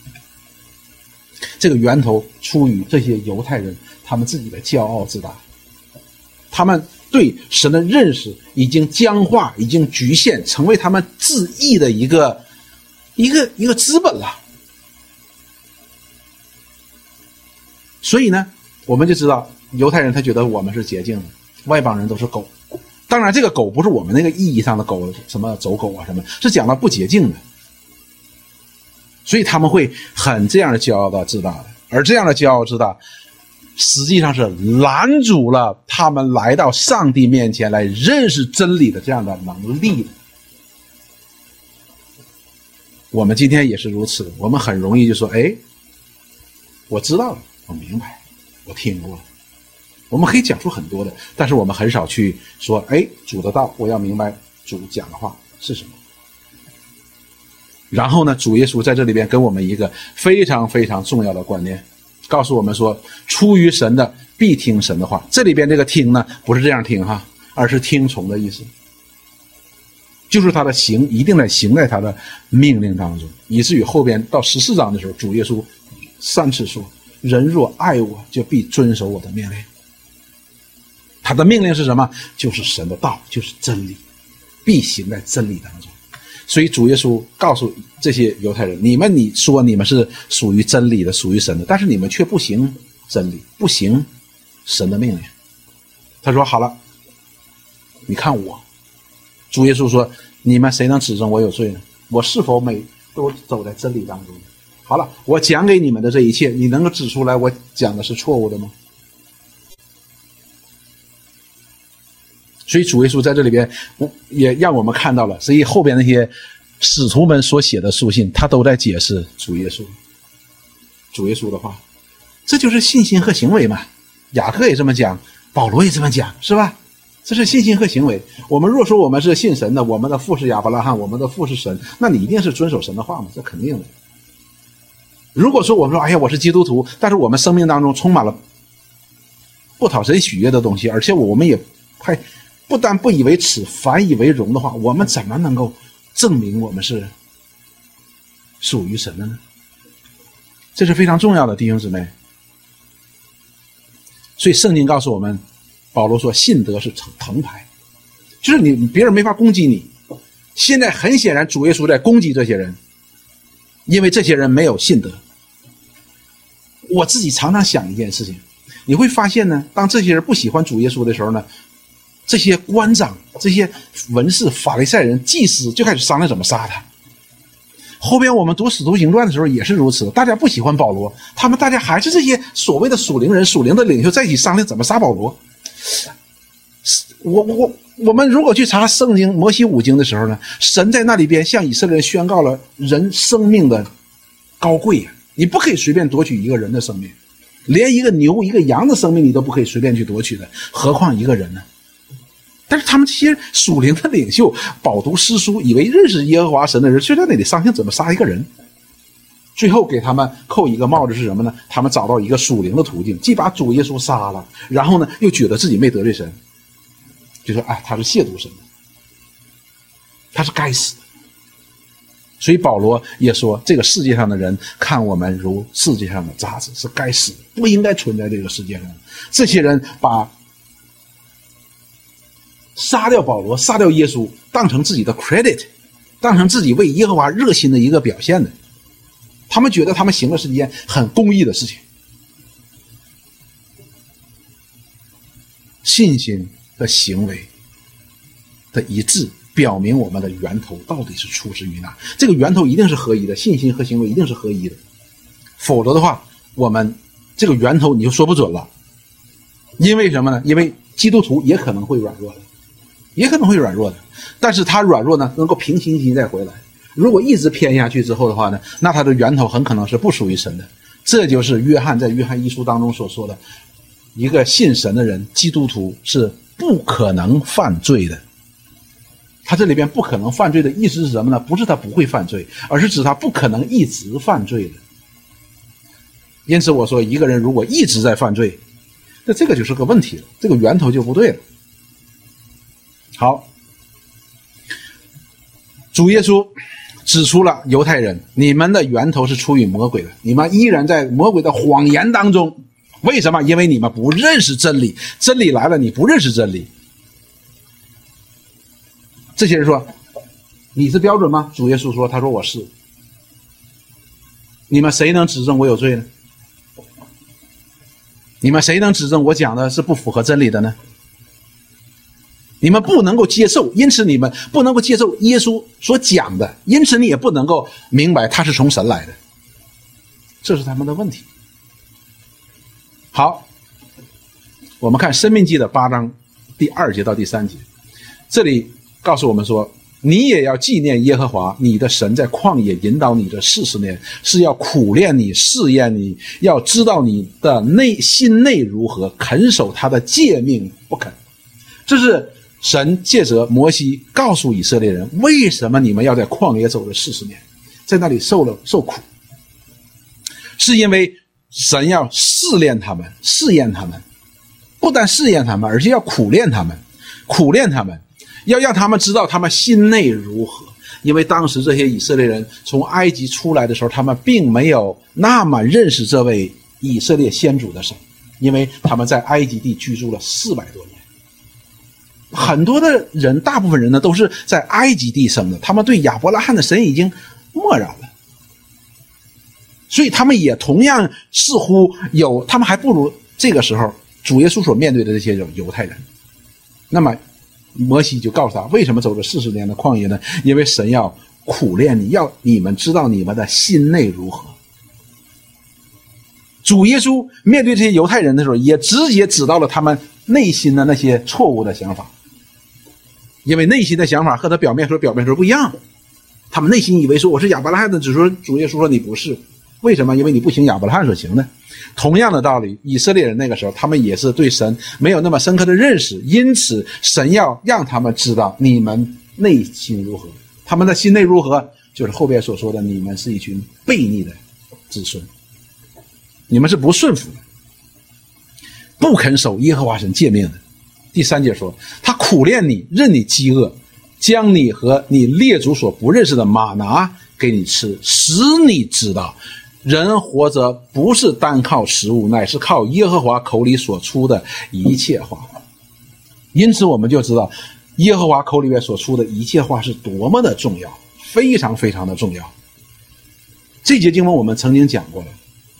Speaker 1: 这个源头出于这些犹太人他们自己的骄傲自大，他们对神的认识已经僵化，已经局限，成为他们自义的一个资本了。所以呢，我们就知道犹太人他觉得我们是洁净的，外邦人都是狗。当然这个狗不是我们那个意义上的狗，什么走狗啊什么，是讲到不洁净的。所以他们会很这样的骄傲的自大的，而这样的骄傲自大实际上是拦阻了他们来到上帝面前来认识真理的这样的能力的。我们今天也是如此，我们很容易就说，我知道了，我明白，我听过了。我们可以讲出很多的，但是我们很少去说，主的道，我要明白主讲的话是什么。然后呢，主耶稣在这里边跟我们一个非常非常重要的观念，告诉我们说，出于神的必听神的话。这里边这个听呢，不是这样听哈，而是听从的意思，就是他的行一定得行在他的命令当中，以至于后边到14章的时候，主耶稣3次说，人若爱我，就必遵守我的命令。他的命令是什么？就是神的道，就是真理，必行在真理当中。所以主耶稣告诉这些犹太人，你说你们是属于真理的，属于神的，但是你们却不行真理，不行神的命令。他说好了，你看我，主耶稣说，你们谁能指证我有罪呢？我是否每都走在真理当中？好了，我讲给你们的这一切，你能够指出来我讲的是错误的吗？所以主耶稣在这里边也让我们看到了，所以后边那些使徒们所写的书信，他都在解释主耶稣的话。这就是信心和行为嘛。雅各也这么讲，保罗也这么讲，是吧？这是信心和行为。我们若说我们是信神的，我们的父是亚伯拉罕，我们的父是神，那你一定是遵守神的话嘛，这肯定的。如果说我们说我是基督徒，但是我们生命当中充满了不讨神喜悦的东西，而且我们也不但不以为耻，反以为荣的话，我们怎么能够证明我们是属于神的呢？这是非常重要的，弟兄姊妹。所以圣经告诉我们，保罗说信德是藤牌，就是别人没法攻击你。现在很显然主耶稣在攻击这些人，因为这些人没有信德。我自己常常想一件事情，你会发现呢，当这些人不喜欢主耶稣的时候呢，这些官长、这些文士、法利赛人、祭司就开始商量怎么杀他。后边我们读使徒行传的时候也是如此，大家不喜欢保罗，大家还是这些所谓的属灵人、属灵的领袖在一起商量怎么杀保罗。我们如果去查圣经摩西五经的时候呢，神在那里边向以色列人宣告了人生命的高贵，你不可以随便夺取一个人的生命，连一个牛一个羊的生命你都不可以随便去夺取的，何况一个人呢？但是他们这些属灵的领袖饱读诗书，以为认识耶和华神的人，却在那里商量怎么杀一个人。最后给他们扣一个帽子是什么呢？他们找到一个属灵的途径，既把主耶稣杀了，然后呢又觉得自己没得罪神，就说他是亵渎神的，他是该死的。所以保罗也说，这个世界上的人看我们如世界上的渣子，是该死的，不应该存在这个世界上。这些人把杀掉保罗、杀掉耶稣当成自己的 credit， 当成自己为耶和华热心的一个表现的。他们觉得他们行的是一件很公义的事情。信心和行为的一致表明我们的源头到底是出自于哪。这个源头一定是合一的，信心和行为一定是合一的，否则的话，我们这个源头你就说不准了。因为什么呢？因为基督徒也可能会软弱的，也可能会软弱的，但是他软弱呢，能够平心静气再回来。如果一直偏下去之后的话呢，那他的源头很可能是不属于神的。这就是约翰在约翰一书当中所说的，一个信神的人，基督徒是不可能犯罪的。他这里边不可能犯罪的意思是什么呢？不是他不会犯罪，而是指他不可能一直犯罪的。因此我说，一个人如果一直在犯罪，那这个就是个问题了，这个源头就不对了。好，主耶稣指出了犹太人，你们的源头是出于魔鬼的，你们依然在魔鬼的谎言当中。为什么？因为你们不认识真理，真理来了你不认识真理。这些人说，你是标准吗？主耶稣说，他说我是。你们谁能指证我有罪呢？你们谁能指证我讲的是不符合真理的呢？你们不能够接受，因此你们不能够接受耶稣所讲的，因此你也不能够明白他是从神来的，这是他们的问题。好，我们看申命记的8章第2节到第3节，这里告诉我们说，你也要纪念耶和华你的神在旷野引导你这40年，是要苦练你，试验你，要知道你的心内如何，肯守他的诫命不肯。这是神借着摩西告诉以色列人，为什么你们要在旷野走了40年，在那里受苦，是因为神要试炼他们，试验他们，不但试验他们，而且要苦练他们，要让他们知道他们心内如何。因为当时这些以色列人从埃及出来的时候，他们并没有那么认识这位以色列先祖的神，因为他们在埃及地居住了400多年。很多的人，大部分人呢，都是在埃及地生的，他们对亚伯拉罕的神已经漠然了，所以他们也同样似乎有，他们还不如这个时候主耶稣所面对的这些犹太人。那么摩西就告诉他，为什么走了40年的旷野呢？因为神要苦练你，要你们知道你们的心内如何。主耶稣面对这些犹太人的时候，也直接指到了他们内心的那些错误的想法，因为内心的想法和他表面说不一样。他们内心以为说我是亚伯拉罕的子孙，主耶稣说你不是。为什么？因为你不行亚伯拉罕所行的。同样的道理，以色列人那个时候他们也是对神没有那么深刻的认识，因此神要让他们知道你们内心如何。他们的心内如何，就是后边所说的，你们是一群悖逆的子孙，你们是不顺服的，不肯守耶和华神诫命的。第3节说，他苦练你，任你饥饿，将你和你列祖所不认识的玛拿给你吃，使你知道人活着不是单靠食物，乃是靠耶和华口里所出的一切话。因此我们就知道耶和华口里面所出的一切话是多么的重要，非常非常的重要。这节经文我们曾经讲过了，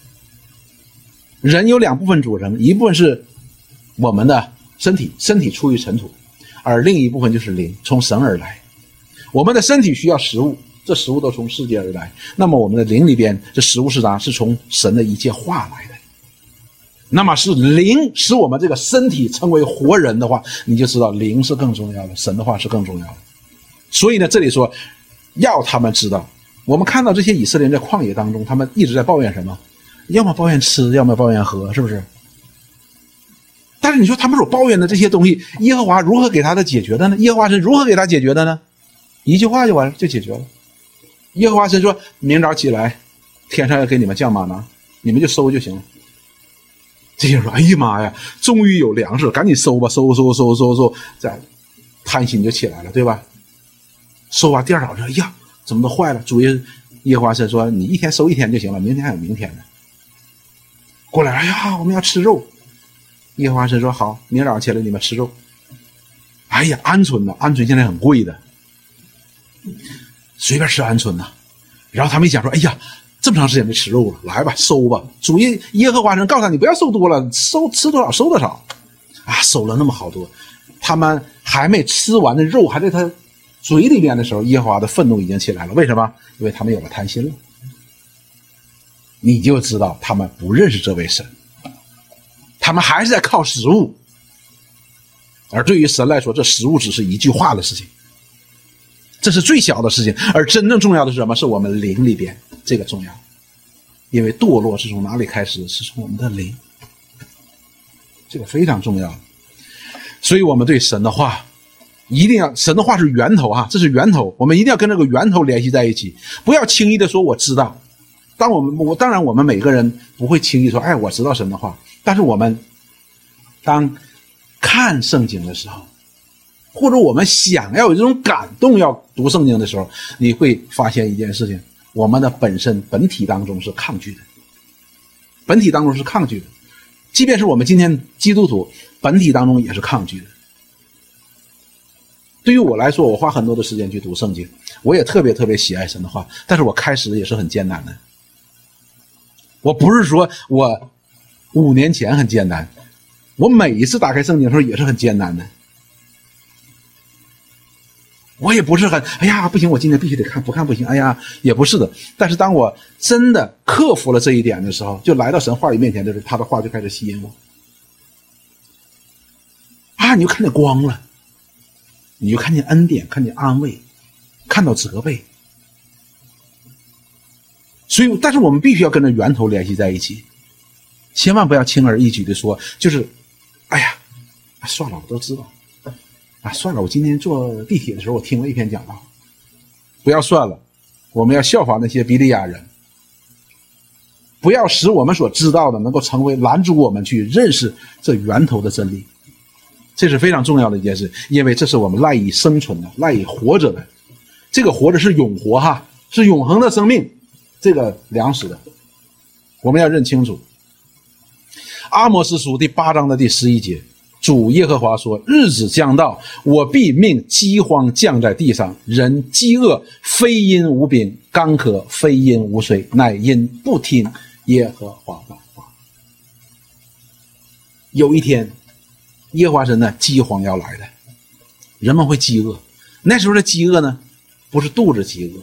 Speaker 1: 人有2部分组成，一部分是我们的身体出于尘土，而另一部分就是灵，从神而来。我们的身体需要食物，这食物都从世界而来，那么我们的灵里边这食物是啥？是从神的一切话来的。那么是灵使我们这个身体成为活人的话，你就知道灵是更重要的，神的话是更重要的。所以呢，这里说要他们知道，我们看到这些以色列人在旷野当中，他们一直在抱怨什么？要么抱怨吃，要么抱怨喝，是不是？但是你说他们所抱怨的这些东西，耶和华如何给他的解决的呢？耶和华神如何给他解决的呢？一句话就完了，就解决了。耶和华神说，明早起来，天上要给你们降玛拿，你们就收就行了。这些人说，哎呀妈呀，终于有粮食了，赶紧收吧，收，这样贪心就起来了，对吧？收完第2早上，哎呀，怎么都坏了？主耶和华神说，你一天收1天就行了，明天还有明天呢。过来，哎呀，我们要吃肉。耶和华神说，好，明早起来你们吃肉。哎呀，鹌鹑呢？鹌鹑现在很贵的，随便吃鹌鹑呢。然后他们一讲说，哎呀，这么长时间没吃肉了，来吧，收吧。主耶和华神告诉他，你不要收多了，吃多少收多少啊，收了那么好多。他们还没吃完的肉还在他嘴里面的时候，耶和华的愤怒已经起来了。为什么？因为他们有了贪心了。你就知道他们不认识这位神，他们还是在靠食物。而对于神来说，这食物只是一句话的事情，这是最小的事情。而真正重要的是什么？是我们灵里边，这个重要。因为堕落是从哪里开始？是从我们的灵，这个非常重要。所以我们对神的话一定要，神的话是源头啊，这是源头，我们一定要跟这个源头联系在一起，不要轻易的说我知道。当然我们每个人不会轻易说哎我知道神的话，但是我们当看圣经的时候，或者我们想要有这种感动要读圣经的时候，你会发现一件事情，我们的本体当中是抗拒的，本体当中是抗拒的，即便是我们今天基督徒本体当中也是抗拒的。对于我来说，我花很多的时间去读圣经，我也特别喜爱神的话，但是我开始也是很艰难的。我不是说我5年前很艰难，我每一次打开圣经的时候也是很艰难的。我也不是很哎呀不行，我今天必须得看，不看不行，哎呀也不是的。但是当我真的克服了这一点的时候，就来到神话语面前的时候，他的话就开始吸引我啊，你就看见光了，你就看见恩典，看见安慰，看到责备。所以但是我们必须要跟着源头联系在一起，千万不要轻而易举的说就是哎呀算了，我都知道啊，算了，我今天坐地铁的时候我听了一篇讲道。不要算了，我们要效法那些比利亚人，不要使我们所知道的能够成为拦阻我们去认识这源头的真理。这是非常重要的一件事，因为这是我们赖以生存的，赖以活着的。这个活着是永活哈，是永恒的生命，这个粮食的，我们要认清楚。阿摩司书第8章的第11节，主耶和华说，日子将到，我必命饥荒降在地上，人饥饿非因无饼，干渴非因无水，乃因不听耶和华的话。有一天耶和华神的饥荒要来的，人们会饥饿。那时候的饥饿呢，不是肚子饥饿，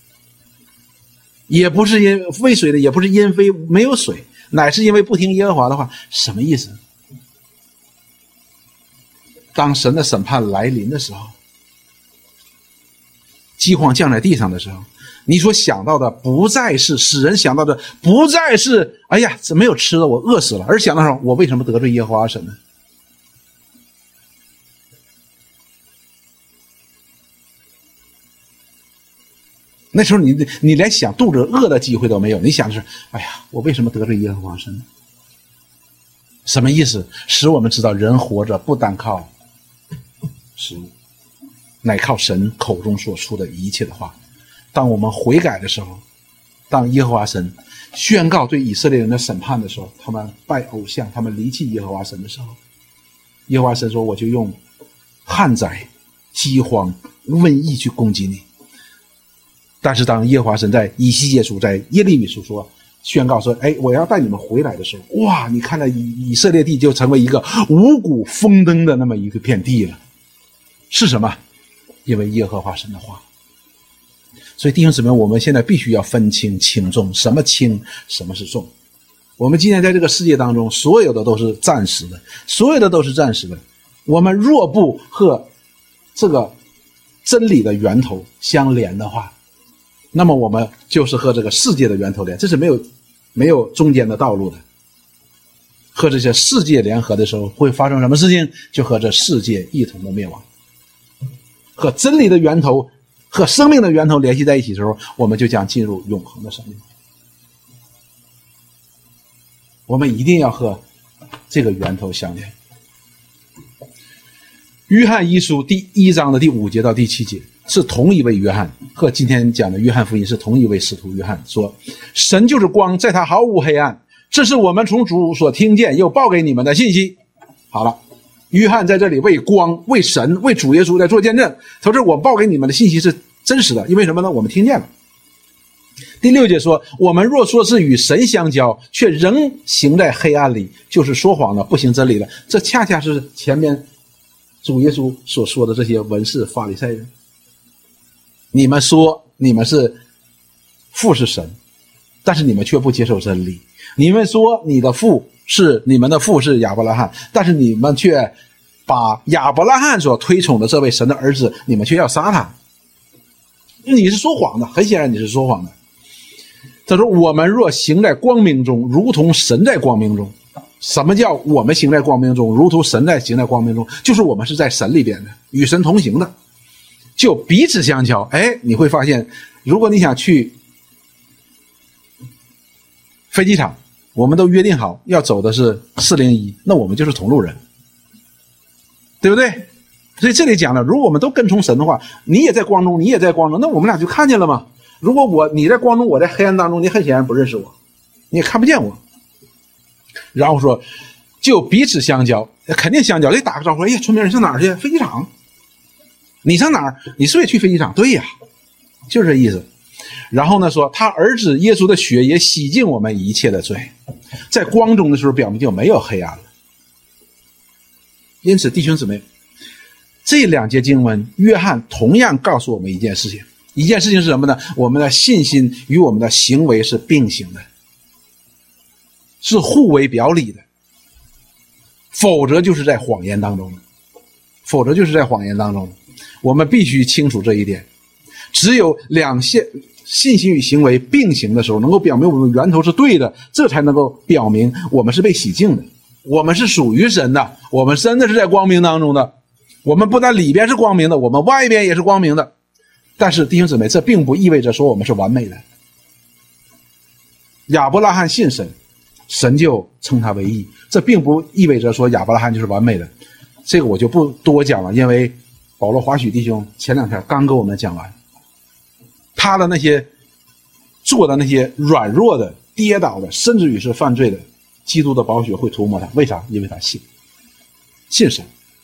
Speaker 1: 也不是因为水的，也不是因为没有水，乃是因为不听耶和华的话。什么意思？当神的审判来临的时候，饥荒降在地上的时候，你所想到的不再是使人想到的，不再是哎呀没有吃的我饿死了，而想到说我为什么得罪耶和华神呢？那时候你连想肚子饿的机会都没有，你想的是哎呀我为什么得罪耶和华神呢？什么意思？使我们知道人活着不单靠食物，乃靠神口中所出的一切的话。当我们悔改的时候，当耶和华神宣告对以色列人的审判的时候，他们拜偶像，他们离弃耶和华神的时候，耶和华神说我就用旱灾、饥荒、瘟疫去攻击你。但是当耶和华神在以西结书、在耶利米书说宣告说哎，我要带你们回来的时候，哇，你看到以色列地就成为一个五谷丰登的那么一个片地了。是什么？因为耶和华神的话。所以弟兄姊妹，我们现在必须要分清轻重，什么轻，什么是重。我们今天在这个世界当中，所有的都是暂时的，所有的都是暂时的。我们若不和这个真理的源头相连的话，那么我们就是和这个世界的源头连，这是没有中间的道路的。和这些世界联合的时候，会发生什么事情？就和这世界一同的灭亡。和真理的源头，和生命的源头联系在一起的时候，我们就将进入永恒的生命。我们一定要和这个源头相连。约翰一书第1章的第5节到第7节，是同一位约翰，和今天讲的约翰福音是同一位使徒约翰说，神就是光，在他毫无黑暗，这是我们从主所听见又报给你们的信息。好了，约翰在这里为光、为神、为主耶稣在做见证，他说我报给你们的信息是真实的，因为什么呢？我们听见了。第6节说，我们若说是与神相交，却仍行在黑暗里，就是说谎的，不行真理的。这恰恰是前面主耶稣所说的这些文士法利赛人。 你们说你们是父是神，但是你们却不接受真理。你们说你们的父是亚伯拉罕，但是你们却把亚伯拉罕所推崇的这位神的儿子，你们却要杀他。你是说谎的，很显然你是说谎的。他说我们若行在光明中，如同神在光明中。什么叫我们行在光明中，如同神行在光明中？就是我们是在神里边的，与神同行的，就彼此相交。你会发现，如果你想去飞机场，我们都约定好要走的是401，那我们就是同路人，对不对？所以这里讲了，如果我们都跟从神的话，你也在光中，你也在光中，那我们俩就看见了嘛。如果你在光中，我在黑暗当中，你很显然不认识我，你也看不见我。然后说就彼此相交，肯定相交，得打个招呼。春明你上哪儿去？飞机场。你上哪儿？你是不是也去飞机场？对呀，就是这意思。然后呢说他儿子耶稣的血也洗净我们一切的罪，在光中的时候表明就没有黑暗了。因此弟兄姊妹，这两节经文约翰同样告诉我们一件事情是什么呢？我们的信心与我们的行为是并行的，是互为表里的，否则就是在谎言当中我们必须清楚这一点。只有两线信心与行为并行的时候，能够表明我们源头是对的，这才能够表明我们是被洗净的，我们是属于神的，我们真的是在光明当中的。我们不但里边是光明的，我们外边也是光明的。但是弟兄姊妹，这并不意味着说我们是完美的。亚伯拉罕信神，神就称他为义，这并不意味着说亚伯拉罕就是完美的。这个我就不多讲了，因为保罗华许弟兄前两天刚跟我们讲完，他的那些做的那些软弱的、跌倒的，甚至于是犯罪的，基督的宝血会涂抹他。为啥？因为他信神。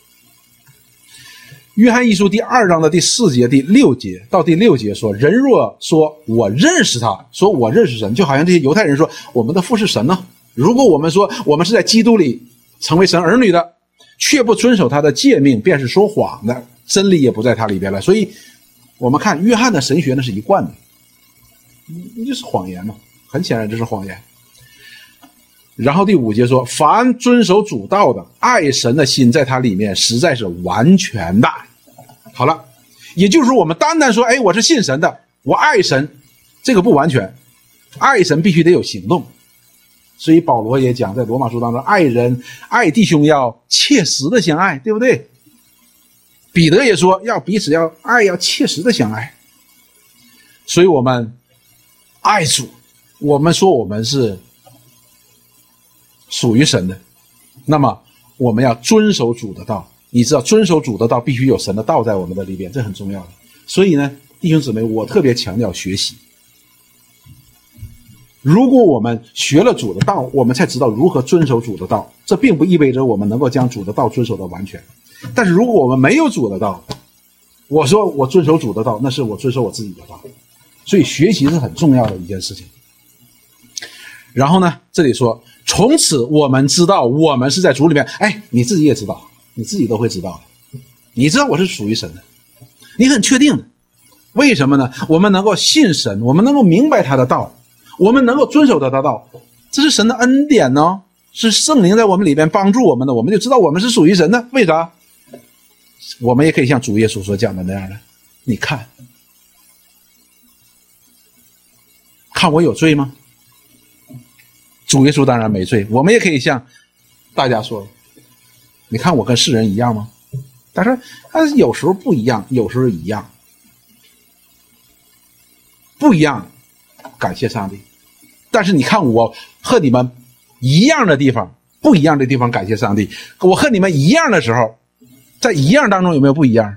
Speaker 1: 约翰一书第2章的第4节、第6节到第6节说，人若说我认识他，说我认识神，就好像这些犹太人说我们的父是神呢。如果我们说我们是在基督里成为神儿女的，却不遵守他的诫命，便是说谎的，真理也不在他里边了。所以我们看约翰的神学那是一贯的，就是谎言嘛，很显然这是谎言。然后第5节说，凡遵守主道的，爱神的心在他里面实在是完全的。好了，也就是说我们单单说我是信神的，我爱神，这个不完全，爱神必须得有行动。所以保罗也讲在罗马书当中，爱弟兄要切实的相爱，对不对？彼得也说要彼此要爱，要切实的相爱。所以我们爱主，我们说我们是属于神的，那么我们要遵守主的道。你知道遵守主的道必须有神的道在我们的里边，这很重要的。所以呢，弟兄姊妹，我特别强调学习。如果我们学了主的道，我们才知道如何遵守主的道，这并不意味着我们能够将主的道遵守到完全。但是如果我们没有主的道，我说我遵守主的道，那是我遵守我自己的道。所以学习是很重要的一件事情。然后呢，这里说从此我们知道我们是在主里面。你自己也知道，你自己都会知道的。你知道我是属于神的，你很确定的。为什么呢？我们能够信神，我们能够明白他的道，我们能够遵守他的道，这是神的恩典呢，是圣灵在我们里边帮助我们的，我们就知道我们是属于神的。为啥？我们也可以像主耶稣所讲的那样的，你看我有罪吗？主耶稣当然没罪。我们也可以像大家说，你看我跟世人一样吗？他说他有时候不一样，有时候一样。不一样，感谢上帝。但是你看我和你们一样的地方，不一样的地方感谢上帝。我和你们一样的时候，在一样当中有没有不一样？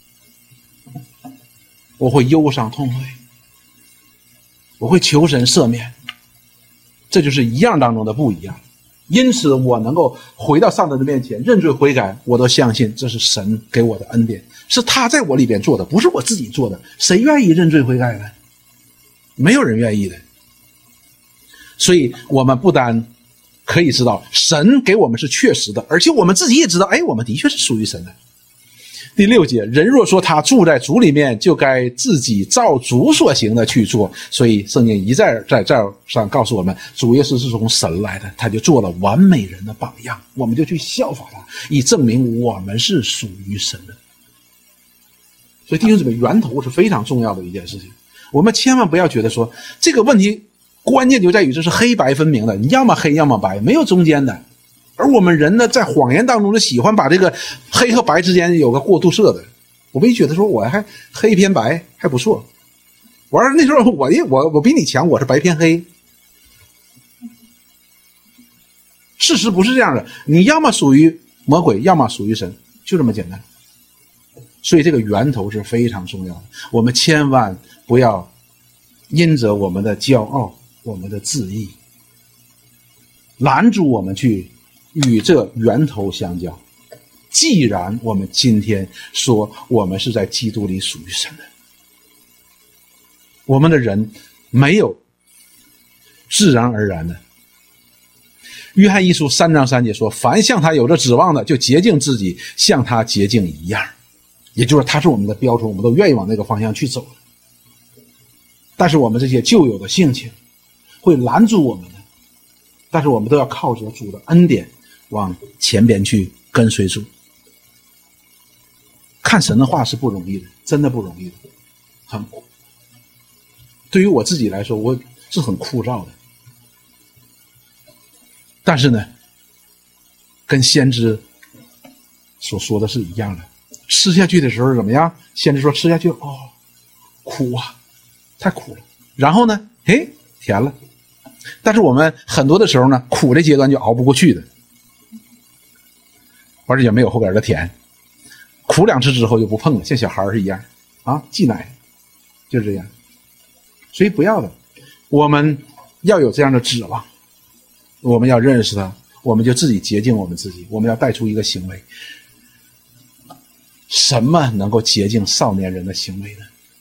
Speaker 1: 我会忧伤痛悔，我会求神赦免，这就是一样当中的不一样。因此我能够回到上帝的面前认罪悔改，我都相信这是神给我的恩典，是他在我里边做的，不是我自己做的。谁愿意认罪悔改呢？没有人愿意的。所以我们不单可以知道神给我们是确实的，而且我们自己也知道，我们的确是属于神的。 第6节，人若说他住在主里面，就该自己照主所行的去做。所以圣经一再在这上告诉我们，主耶稣是从神来的，他就做了完美人的榜样，我们就去效法他，以证明我们是属于神的。所以弟兄姊妹，源头是非常重要的一件事情，我们千万不要觉得说这个问题关键就在于这是黑白分明的，你要么黑要么白，没有中间的。而我们人呢，在谎言当中就喜欢把这个黑和白之间有个过渡色的。我们觉得说我还黑偏白还不错，完了那时候我比你强，我是白偏黑。事实不是这样的，你要么属于魔鬼，要么属于神，就这么简单。所以这个源头是非常重要的，我们千万不要因着我们的骄傲，我们的自义，拦住我们去与这源头相交。既然我们今天说我们是在基督里属于神的，我们的人没有自然而然的。约翰一书3章3节说，凡向他有着指望的，就洁净自己，像他洁净一样。也就是他是我们的标准，我们都愿意往那个方向去走。但是我们这些旧有的性情会拦住我们的，但是我们都要靠着主的恩典往前边去跟随主。看神的话是不容易的，真的不容易的，很苦。对于我自己来说，我是很枯燥的。但是呢，跟先知所说的是一样的，吃下去的时候怎么样？先知说吃下去，苦啊，太苦了。然后呢，甜了。但是我们很多的时候呢，苦的阶段就熬不过去的，而且也没有后边的甜。苦2次之后就不碰了，像小孩是一样啊，忌奶，就是这样。所以不要的，我们要有这样的指望，我们要认识他，我们就自己洁净我们自己。我们要带出一个行为，什么能够洁净少年人的行为呢？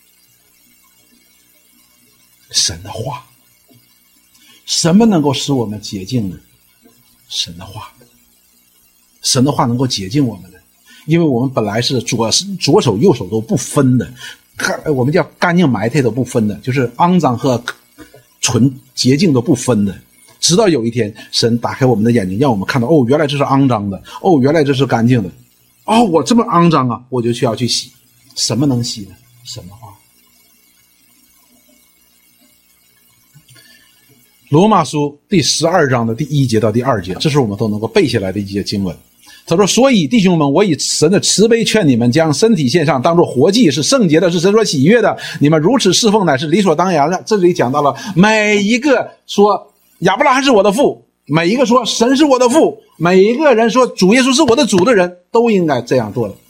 Speaker 1: 神的话。什么能够使我们洁净呢？神的话。神的话能够洁净我们的，因为我们本来是左手右手都不分的，我们叫干净埋汰都不分的，就是肮脏和纯洁净都不分的。直到有一天神打开我们的眼睛，让我们看到，原来这是肮脏的，原来这是干净的，我这么肮脏啊，我就需要去洗。什么能洗呢？神的话。罗马书第12章的第1节到第2节，这是我们都能够背下来的一节经文。他说，所以弟兄们，我以神的慈悲劝你们，将身体献上，当作活祭，是圣洁的，是神所喜悦的。你们如此侍奉，乃是理所当然的。这里讲到了每一个说亚伯拉罕是我的父，每一个说神是我的父，每一个人说主耶稣是我的主的人，都应该这样做的。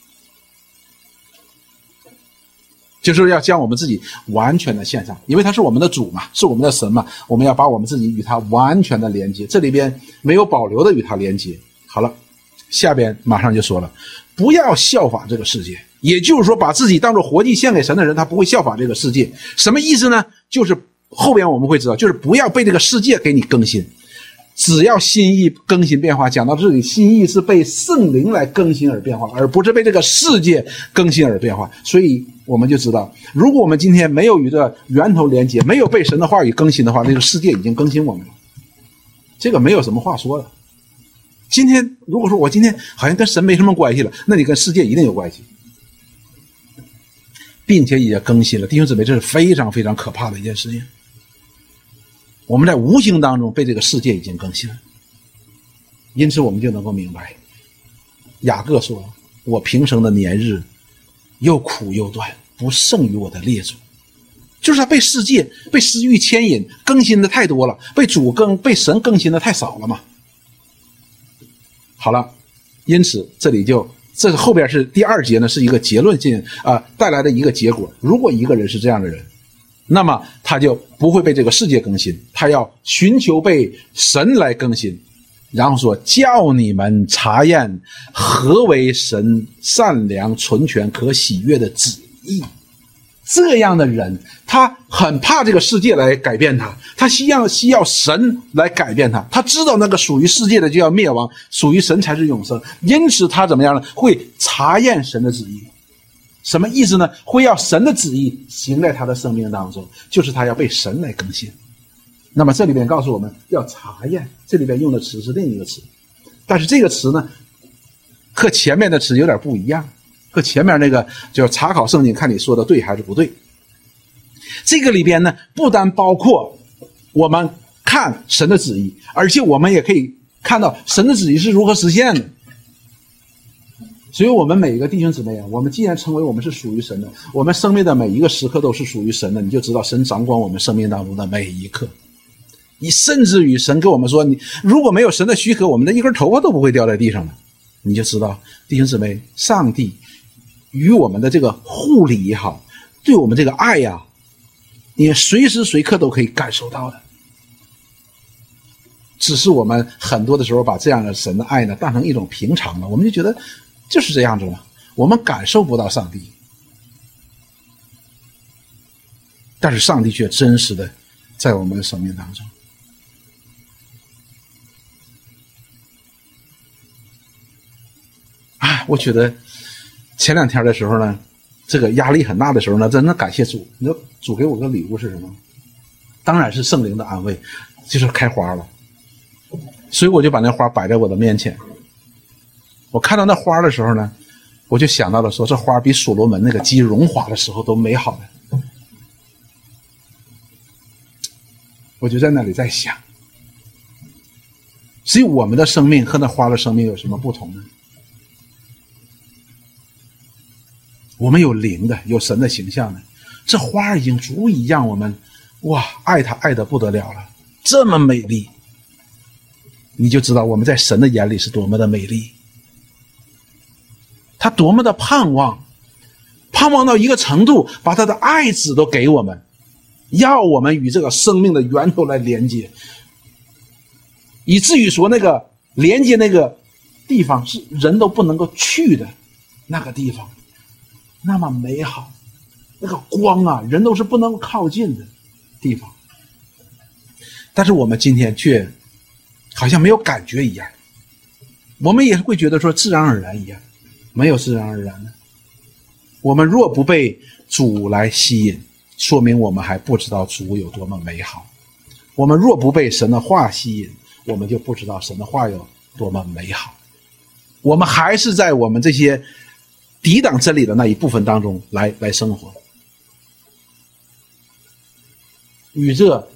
Speaker 1: 就是要将我们自己完全的献上，因为他是我们的主嘛，是我们的神嘛，我们要把我们自己与他完全的连接，这里边没有保留的与他连接。好了，下边马上就说了，不要效法这个世界，也就是说把自己当作活祭献给神的人，他不会效法这个世界。什么意思呢？就是后边我们会知道，就是不要被这个世界给你更新，只要心意更新变化。讲到这里，心意是被圣灵来更新而变化，而不是被这个世界更新而变化。所以我们就知道，如果我们今天没有与这源头连接，没有被神的话语更新的话，那个世界已经更新我们了，这个没有什么话说的。今天如果说我今天好像跟神没什么关系了，那你跟世界一定有关系，并且也更新了。弟兄姊妹，这是非常非常可怕的一件事情。我们在无形当中被这个世界已经更新了，因此我们就能够明白，雅各说，我平生的年日又苦又短，不胜于我的列祖。就是他被世界被私欲牵引更新的太多了，被神更新的太少了嘛。好了，因此这个后边是第2节呢，是一个结论性带来的一个结果。如果一个人是这样的人，那么他就不会被这个世界更新，他要寻求被神来更新。然后说，叫你们查验何为神善良纯全可喜悦的旨意。这样的人，他很怕这个世界来改变他，他需要神来改变他。他知道那个属于世界的就要灭亡，属于神才是永生。因此他怎么样呢？会查查验神的旨意。什么意思呢？会要神的旨意行在他的生命当中，就是他要被神来更新。那么这里边告诉我们要查验，这里边用的词是另一个词，但是这个词呢和前面的词有点不一样，和前面那个叫查考圣经看你说的对还是不对。这个里边呢不单包括我们看神的旨意，而且我们也可以看到神的旨意是如何实现的。所以我们每一个弟兄姊妹啊，我们既然称为我们是属于神的，我们生命的每一个时刻都是属于神的，你就知道神掌管我们生命当中的每一刻。你甚至于神跟我们说，你如果没有神的许可，我们的一根头发都不会掉在地上的，你就知道弟兄姊妹，上帝与我们的这个护理也好，对我们这个爱呀，你随时随刻都可以感受到的。只是我们很多的时候把这样的神的爱呢当成一种平常了，我们就觉得就是这样子了，我们感受不到上帝，但是上帝却真实的在我们的生命当中。我觉得前2天的时候呢，这个压力很大的时候呢，真的感谢主。你说主给我个礼物是什么？当然是圣灵的安慰，就是开花了。所以我就把那花摆在我的面前。我看到那花的时候呢，我就想到了说，这花比所罗门那个鸡绒花的时候都美好的。我就在那里在想，所以我们的生命和那花的生命有什么不同呢？我们有灵的，有神的形象的，这花已经足以让我们爱它爱得不得了了，这么美丽，你就知道我们在神的眼里是多么的美丽。他多么的盼望到一个程度，把他的爱子都给我们，要我们与这个生命的源头来连接，以至于说那个连接那个地方是人都不能够去的那个地方，那么美好，那个光啊，人都是不能够靠近的地方。但是我们今天却好像没有感觉一样，我们也会觉得说自然而然一样，没有自然而然的。我们若不被主来吸引，说明我们还不知道主有多么美好。我们若不被神的话吸引，我们就不知道神的话有多么美好。我们还是在我们这些抵挡真理的那一部分当中来生活，与这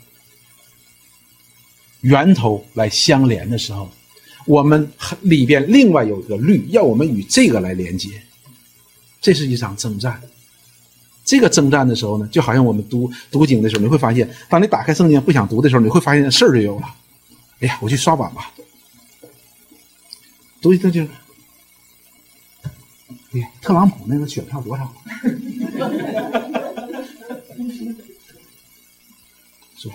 Speaker 1: 源头来相连的时候，我们里边另外有一个律，要我们与这个来连接。这是一场征战。这个征战的时候呢，就好像我们读经的时候，你会发现，当你打开圣经不想读的时候，你会发现事儿就有了。哎呀，我去刷碗吧。读一读就，哎呀，特朗普那个选票多少？是吧？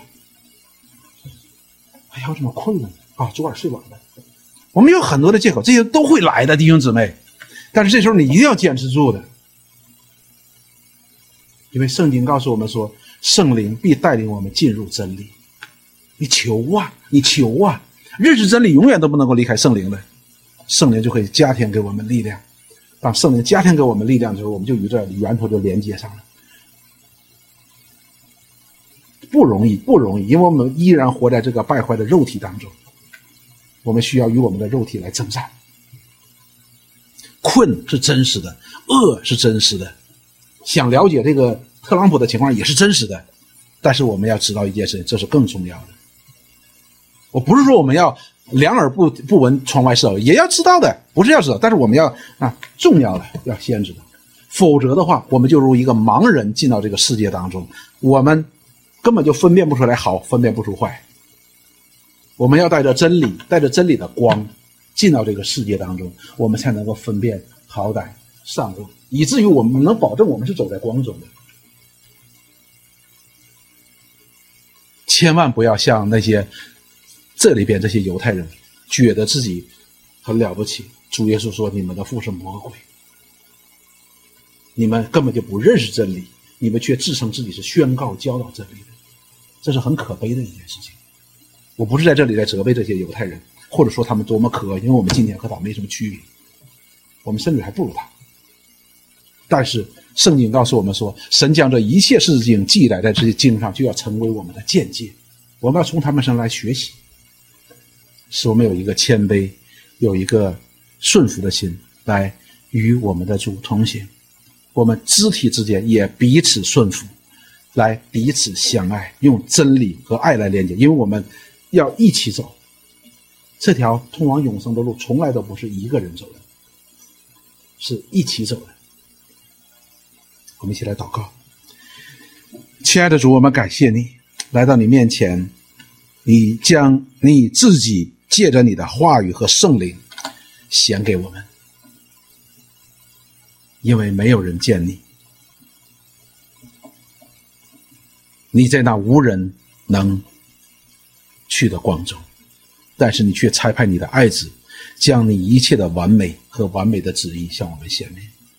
Speaker 1: 哎呀，我怎么困了啊？昨晚睡晚了。我们有很多的借口，这些都会来的，弟兄姊妹。但是这时候你一定要坚持住的，因为圣经告诉我们说，圣灵必带领我们进入真理。你求啊，你求啊，认识真理永远都不能够离开圣灵的，圣灵就可以加添给我们力量。当圣灵加添给我们力量的时候，我们就与这源头就连接上了。不容易，不容易，因为我们依然活在这个败坏的肉体当中，我们需要与我们的肉体来征战。困是真实的，饿是真实的，想了解这个特朗普的情况也是真实的，但是我们要知道一件事情，这是更重要的。我不是说我们要两耳不闻窗外事，也要知道的，不是要知道，但是我们要重要的要先知道，否则的话，我们就如一个盲人进到这个世界当中，我们根本就分辨不出来好，分辨不出坏。我们要带着真理，带着真理的光进到这个世界当中，我们才能够分辨好歹善恶，以至于我们能保证我们是走在光中的。千万不要像那些这里边这些犹太人觉得自己很了不起，主耶稣说你们的父是魔鬼，你们根本就不认识真理，你们却自称自己是宣告教导真理的，这是很可悲的一件事情。我不是在这里在责备这些犹太人，或者说他们多么可恶，因为我们今天和他没什么区别，我们甚至还不如他。 但是圣经告诉我们说，神将这一切事情记载在这些经上，就要成为我们的见解，我们要从他们身上来学习，使我们有一个谦卑，有一个顺服的心，来与我们的主同行。我们肢体之间也彼此顺服，来彼此相爱，用真理和爱来连接，因为我们要一起走。这条通往永生的路从来都不是一个人走的，是一起走的。我们一起来祷告。亲爱的主，我们感谢你来到你面前，你将你自己借着你的话语和圣灵显给我们，因为没有人见你，你在那无人能去的光中，但是你却差派你的爱子，将你一切的完美和完美的旨意向我们显明。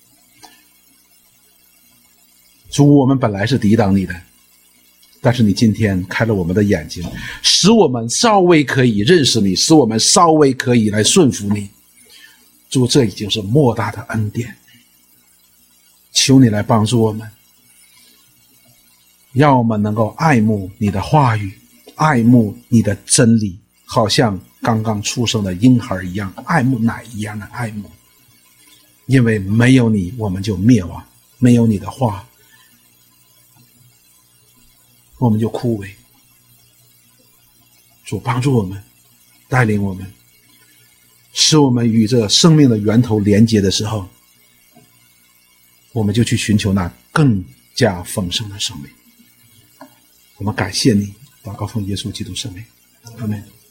Speaker 1: 主，我们本来是抵挡你的，但是你今天开了我们的眼睛，使我们稍微可以认识你，使我们稍微可以来顺服你。主，这已经是莫大的恩典，求你来帮助我们，让我们能够爱慕你的话语，爱慕你的真理，好像刚刚出生的婴孩一样，爱慕奶一样的爱慕。因为没有你，我们就灭亡；没有你的话，我们就枯萎。主，帮助我们，带领我们，使我们与这生命的源头连接的时候，我们就去寻求那更加丰盛的生命。我们感谢你，祷告奉耶稣基督圣名，阿们。